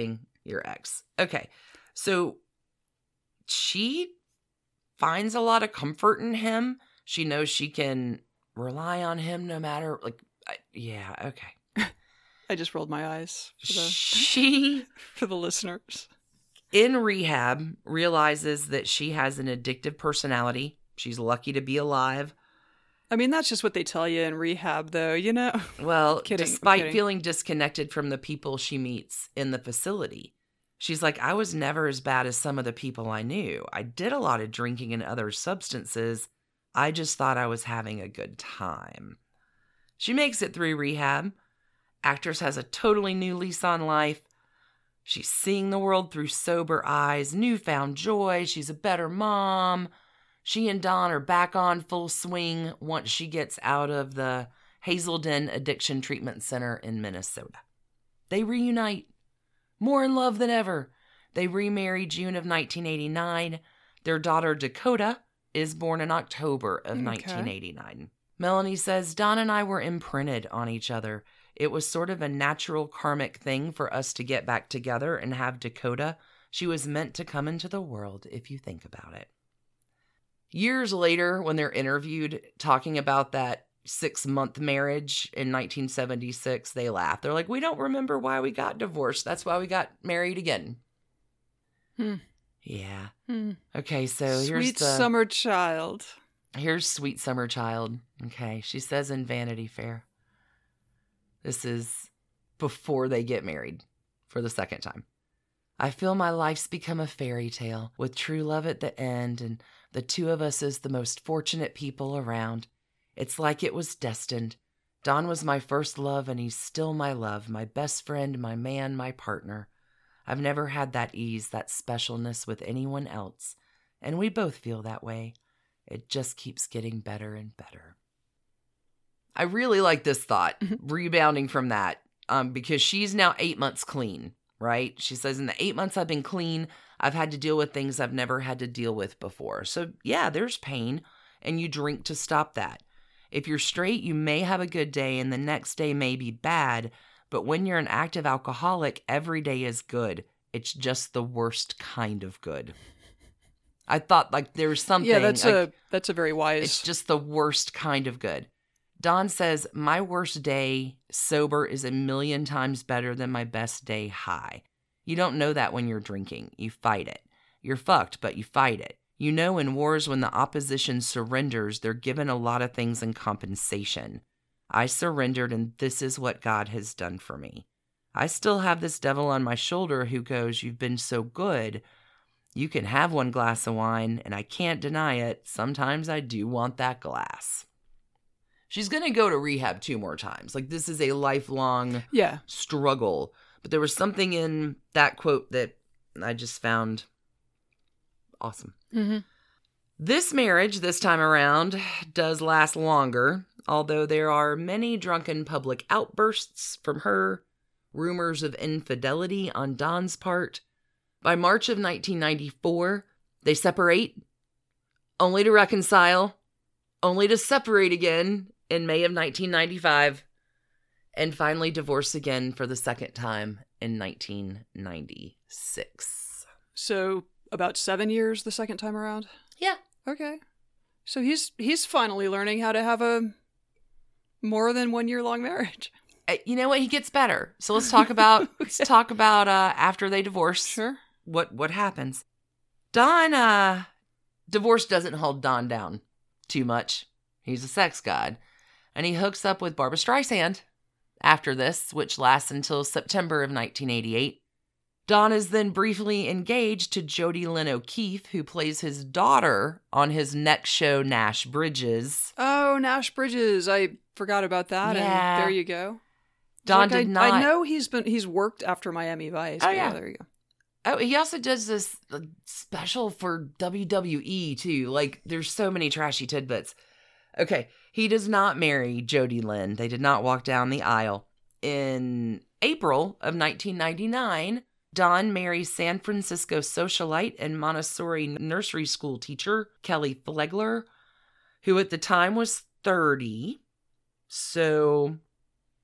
your ex. Okay. So she finds a lot of comfort in him. She knows she can rely on him no matter, yeah, okay. I just rolled my eyes She, for the listeners. in rehab, realizes that she has an addictive personality. She's lucky to be alive. I mean, that's just what they tell you in rehab, though, you know? Well, Kidding, despite kidding. feeling disconnected from the people she meets in the facility. She's like, I was never as bad as some of the people I knew. I did a lot of drinking and other substances. I just thought I was having a good time. She makes it through rehab. Actress has a totally new lease on life. She's seeing the world through sober eyes, newfound joy. She's a better mom. She and Don are back on full swing once she gets out of the Hazelden Addiction Treatment Center in Minnesota. They reunite. More in love than ever. They remarry June of 1989. Their daughter Dakota is born in October of 1989. Melanie says, Don and I were imprinted on each other. It was sort of a natural karmic thing for us to get back together and have Dakota. She was meant to come into the world, if you think about it. Years later, when they're interviewed talking about that 6-month marriage in 1976, they laugh. They're like, we don't remember why we got divorced. That's why we got married again. Yeah. Okay, so here's Sweet summer child. Here's Sweet Summer Child. Okay, she says in Vanity Fair. This is before they get married for the second time. I feel my life's become a fairy tale with true love at the end and the two of us as the most fortunate people around. It's like it was destined. Don was my first love and he's still my love, my best friend, my man, my partner. I've never had that ease, that specialness with anyone else, and we both feel that way. It just keeps getting better and better. I really like this thought, rebounding from that, because she's now 8 months clean, right? She says, in the 8 months I've been clean, I've had to deal with things I've never had to deal with before. So yeah, there's pain, and you drink to stop that. If you're straight, you may have a good day, and the next day may be bad, but when you're an active alcoholic, every day is good. It's just the worst kind of good. I thought there's something. Yeah, that's a very wise. It's just the worst kind of good. Don says, my worst day sober is 1,000,000 times better than my best day high. You don't know that when you're drinking. You fight it. You're fucked, but you fight it. You know, in wars, when the opposition surrenders, they're given a lot of things in compensation. I surrendered, and this is what God has done for me. I still have this devil on my shoulder who goes, you've been so good. You can have one glass of wine, and I can't deny it. Sometimes I do want that glass. She's going to go to rehab 2 more times. This is a lifelong struggle. But there was something in that quote that I just found awesome. Mm-hmm. This marriage, this time around, does last longer, although there are many drunken public outbursts from her, rumors of infidelity on Don's part. By March of 1994, they separate, only to reconcile, only to separate again in May of 1995, and finally divorce again for the second time in 1996. So about 7 years the second time around? Yeah. Okay. So he's finally learning how to have a more than 1 year long marriage. You know what? He gets better. So let's talk about after they divorce. Sure. What happens? Don, divorce doesn't hold Don down too much. He's a sex god. And he hooks up with Barbra Streisand after this, which lasts until September of 1988. Don is then briefly engaged to Jody Lynn O'Keefe, who plays his daughter on his next show, Nash Bridges. Oh, Nash Bridges. I forgot about that. Yeah. And there you go. Don did not. I know he's worked after Miami Vice. Oh, yeah. There you go. Oh, he also does this special for WWE, too. There's so many trashy tidbits. Okay, he does not marry Jody Lynn. They did not walk down the aisle. In April of 1999, Don marries San Francisco socialite and Montessori nursery school teacher Kelly Flegler, who at the time was 30. So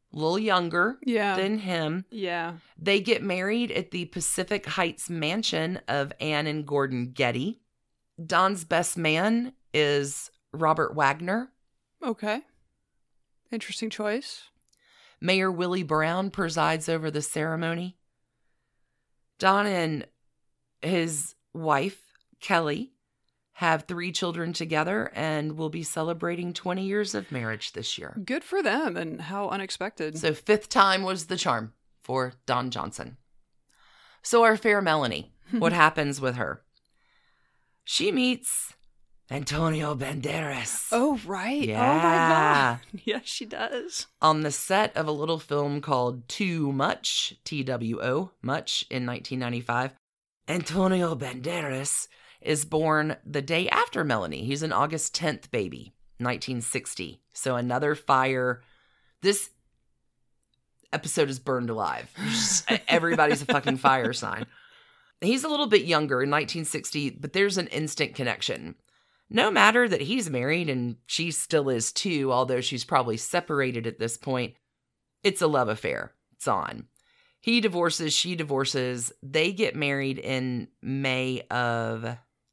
a little younger Yeah. than him. Yeah. They get married at the Pacific Heights mansion of Anne and Gordon Getty. Don's best man is Robert Wagner. Okay. Interesting choice. Mayor Willie Brown presides over the ceremony. Don and his wife, Kelly, have 3 children together and will be celebrating 20 years of marriage this year. Good for them, and how unexpected. So 5th time was the charm for Don Johnson. So our fair Melanie, what happens with her? She meets Antonio Banderas. Oh, right. Yeah. Oh, my God. Yes, she does. On the set of a little film called Too Much, TWO, Much, in 1995. Antonio Banderas is born the day after Melanie. He's an August 10th baby, 1960. So another fire. This episode is burned alive. Everybody's a fucking fire sign. He's a little bit younger in 1960, but there's an instant connection. No matter that he's married and she still is too, although she's probably separated at this point, it's a love affair. It's on. He divorces, she divorces. They get married in May of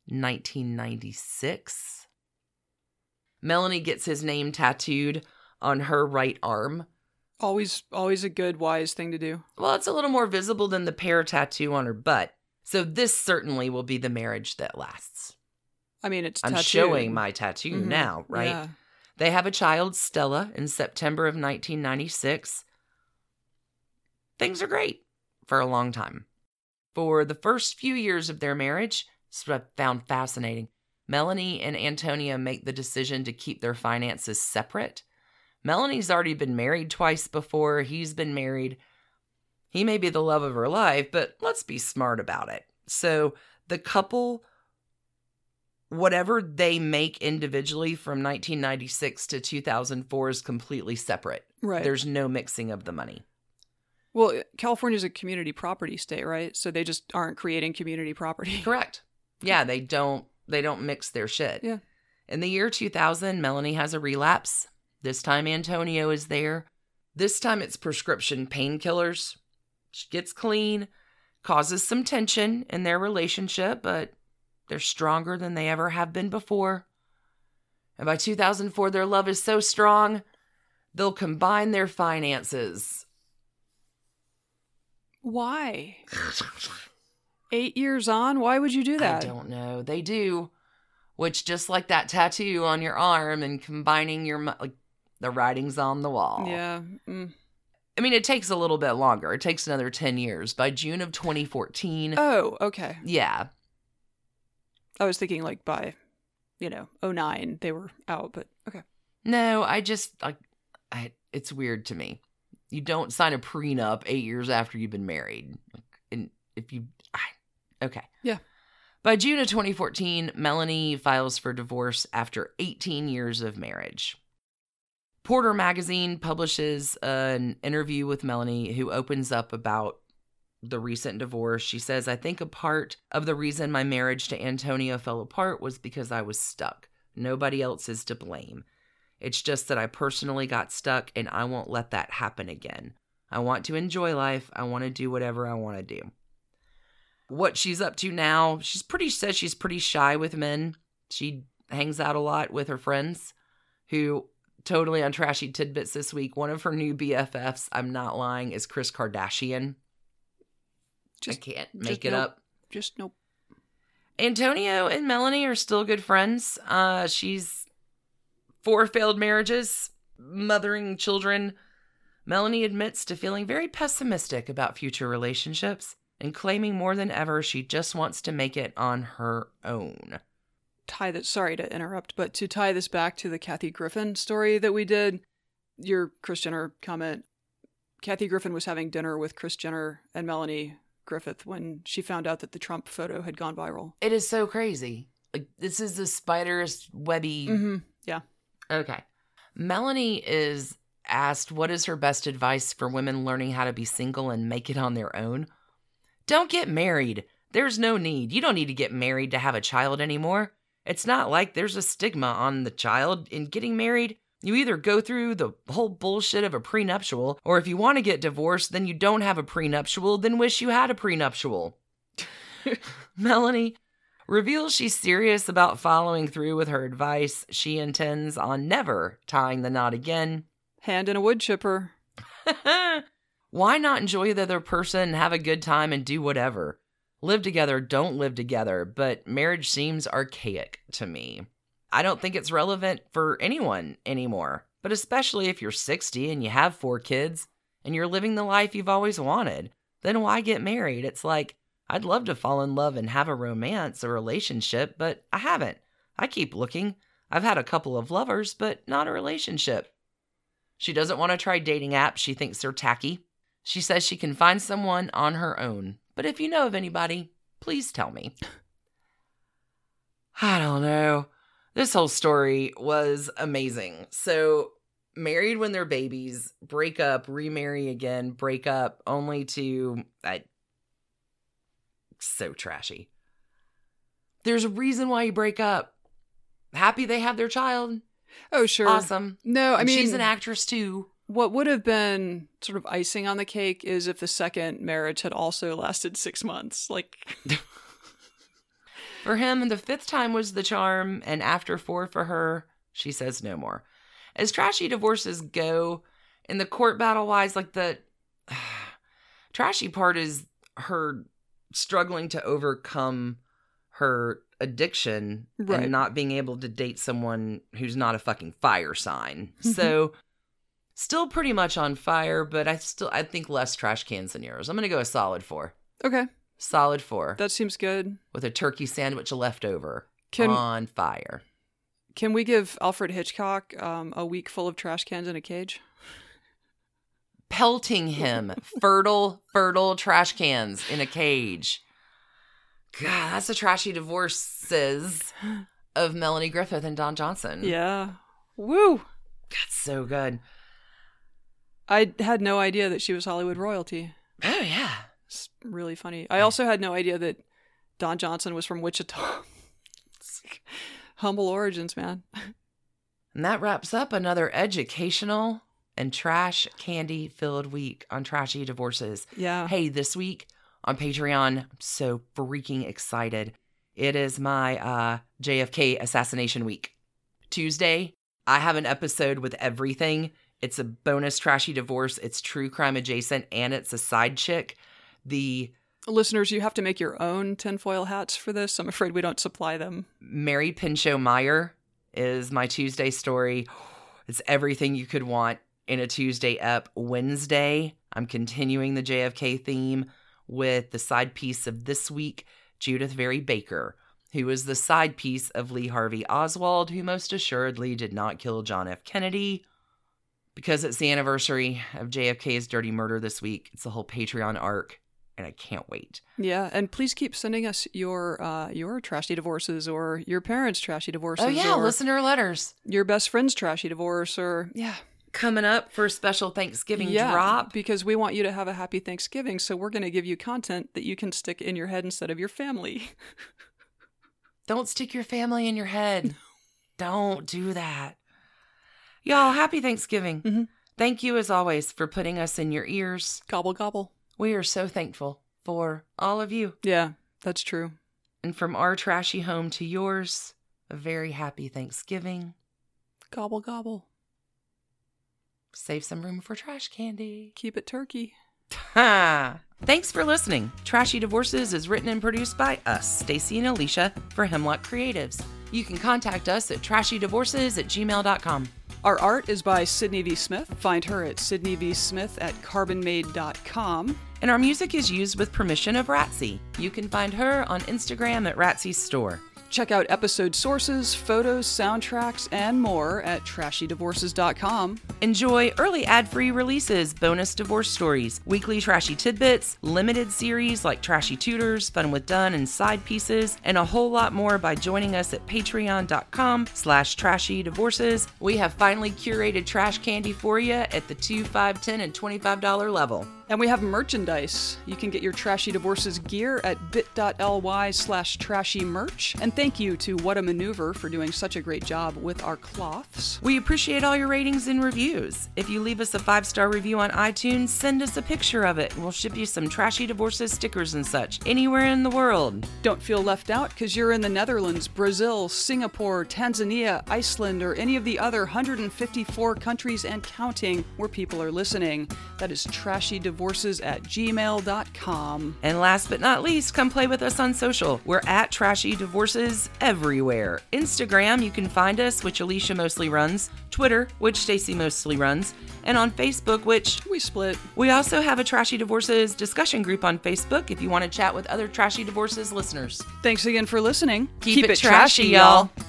1996. Melanie gets his name tattooed on her right arm. Always a good, wise thing to do. Well, it's a little more visible than the pear tattoo on her butt. So this certainly will be the marriage that lasts. I mean, it's I'm tattooed. showing my tattoo now, right? Yeah. They have a child, Stella, in September of 1996. Things are great for a long time. For the first few years of their marriage, this is what I found fascinating. Melanie and Antonia make the decision to keep their finances separate. Melanie's already been married twice before. He's been married. He may be the love of her life, but let's be smart about it. So the couple, whatever they make individually from 1996 to 2004 is completely separate. Right. There's no mixing of the money. Well, California's a community property state, right? So they just aren't creating community property. Correct. Yeah, they don't mix their shit. Yeah. In the year 2000, Melanie has a relapse. This time Antonio is there. This time it's prescription painkillers. She gets clean, causes some tension in their relationship, but they're stronger than they ever have been before. And by 2004, their love is so strong, they'll combine their finances. Why? 8 years on? Why would you do that? I don't know. They do. Which, just like that tattoo on your arm and combining your, like, the writing's on the wall. Yeah. I mean, it takes a little bit longer. It takes another 10 years. By June of 2014. Oh, okay. Yeah. I was thinking like by, 2009 they were out, but okay. No, it's weird to me. You don't sign a prenup 8 years after you've been married. And if you, okay. Yeah. By June of 2014, Melanie files for divorce after 18 years of marriage. Porter Magazine publishes an interview with Melanie, who opens up about the recent divorce. She says, "I think a part of the reason my marriage to Antonio fell apart was because I was stuck. Nobody else is to blame. It's just that I personally got stuck, and I won't let that happen again. I want to enjoy life. I want to do whatever I want to do." What she's up to now, she's pretty shy with men. She hangs out a lot with her friends, who, totally on Trashy Tidbits this week, one of her new BFFs, I'm not lying, is Kris Kardashian. I can't make it up. Just nope. Antonio and Melanie are still good friends. She's 4 failed marriages, mothering children. Melanie admits to feeling very pessimistic about future relationships and claiming more than ever she just wants to make it on her own. Sorry to interrupt, but to tie this back to the Kathy Griffin story that we did, your Kris Jenner comment, Kathy Griffin was having dinner with Kris Jenner and Melanie Griffith when she found out that the Trump photo had gone viral. It is so crazy. Like, this is the spider's webby. Mm-hmm. Yeah. Okay. Melanie is asked what is her best advice for women learning how to be single and make it on their own. Don't get married. There's no need. You don't need to get married to have a child anymore. It's not like there's a stigma on the child in getting married. You either go through the whole bullshit of a prenuptial, or if you want to get divorced, then you don't have a prenuptial, then wish you had a prenuptial. Melanie reveals she's serious about following through with her advice. She intends on never tying the knot again. Hand in a wood chipper. Why not enjoy the other person and have a good time and do whatever? Live together, don't live together, but marriage seems archaic to me. I don't think it's relevant for anyone anymore, but especially if you're 60 and you have 4 kids and you're living the life you've always wanted, then why get married? It's like, I'd love to fall in love and have a romance, a relationship, but I haven't. I keep looking. I've had a couple of lovers, but not a relationship. She doesn't want to try dating apps. She thinks they're tacky. She says she can find someone on her own. But if you know of anybody, please tell me. I don't know. This whole story was amazing. So, married when they're babies, break up, remarry again, break up, only to... so trashy. There's a reason why you break up. Happy they have their child. Oh, sure. Awesome. No, I mean... she's an actress, too. What would have been sort of icing on the cake is if the second marriage had also lasted 6 months. Like... For him, the 5th time was the charm, and after 4 for her, she says no more. As trashy divorces go, in the court battle-wise, like the trashy part is her struggling to overcome her addiction and not being able to date someone who's not a fucking fire sign. So, still pretty much on fire, but I think less trash cans than yours. I'm going to go a solid 4. Okay. Solid 4. That seems good. With a turkey sandwich left over. On fire. Can we give Alfred Hitchcock a week full of trash cans in a cage? Pelting him. fertile trash cans in a cage. God, that's the trashy divorces of Melanie Griffith and Don Johnson. Yeah. Woo! That's so good. I had no idea that she was Hollywood royalty. Oh, yeah. It's really funny. I also had no idea that Don Johnson was from Wichita. Humble origins, man. And that wraps up another educational and trash candy filled week on Trashy Divorces. Yeah. Hey, this week on Patreon, I'm so freaking excited. It is my JFK assassination week. Tuesday, I have an episode with everything. It's a bonus trashy divorce. It's true crime adjacent, and it's a side chick. The listeners, you have to make your own tinfoil hats for this. I'm afraid we don't supply them. Mary Pinchot Meyer is my Tuesday story. It's everything you could want in a Tuesday ep. Wednesday, I'm continuing the JFK theme with the side piece of this week, Judith Vary Baker, who is the side piece of Lee Harvey Oswald, who most assuredly did not kill John F. Kennedy. Because it's the anniversary of JFK's dirty murder this week, it's a whole Patreon arc. And I can't wait. Yeah, and please keep sending us your trashy divorces or your parents' trashy divorces. Oh, yeah, or listener letters. Your best friend's trashy divorce or, yeah. Coming up for a special Thanksgiving drop. Because we want you to have a happy Thanksgiving, so we're going to give you content that you can stick in your head instead of your family. Don't stick your family in your head. Don't do that. Y'all, happy Thanksgiving. Mm-hmm. Thank you, as always, for putting us in your ears. Gobble, gobble. We are so thankful for all of you. Yeah, that's true. And from our trashy home to yours, a very happy Thanksgiving. Gobble, gobble. Save some room for trash candy. Keep it turkey. Ha! Thanks for listening. Trashy Divorces is written and produced by us, Stacy and Alicia, for Hemlock Creatives. You can contact us at trashydivorces@gmail.com. Our art is by Sydney V. Smith. Find her at sydneyvsmith@carbonmade.com. And our music is used with permission of Ratsy. You can find her on Instagram at Ratsy's Store. Check out episode sources, photos, soundtracks, and more at trashydivorces.com. Enjoy early ad-free releases, bonus divorce stories, weekly trashy tidbits, limited series like Trashy Tutors, Fun with Dunn, and side pieces, and a whole lot more by joining us at patreon.com/trashydivorces. We have finally curated trash candy for you at the $2, $5, $10, and $25 level. And we have merchandise. You can get your Trashy Divorces gear at bit.ly/trashymerch. And thank you to What a Maneuver for doing such a great job with our cloths. We appreciate all your ratings and reviews. If you leave us a 5-star review on iTunes, send us a picture of it. We'll ship you some Trashy Divorces stickers and such anywhere in the world. Don't feel left out because you're in the Netherlands, Brazil, Singapore, Tanzania, Iceland, or any of the other 154 countries and counting where people are listening. That is trashydivorces@gmail.com. And last but not least, come play with us on social. We're at Trashy Divorces everywhere. Instagram, you can find us, which Alicia mostly runs. Twitter, which Stacy mostly runs. And on Facebook, which we split. We also have a Trashy Divorces discussion group on Facebook if you want to chat with other Trashy Divorces listeners. Thanks again for listening. Keep it trashy, y'all.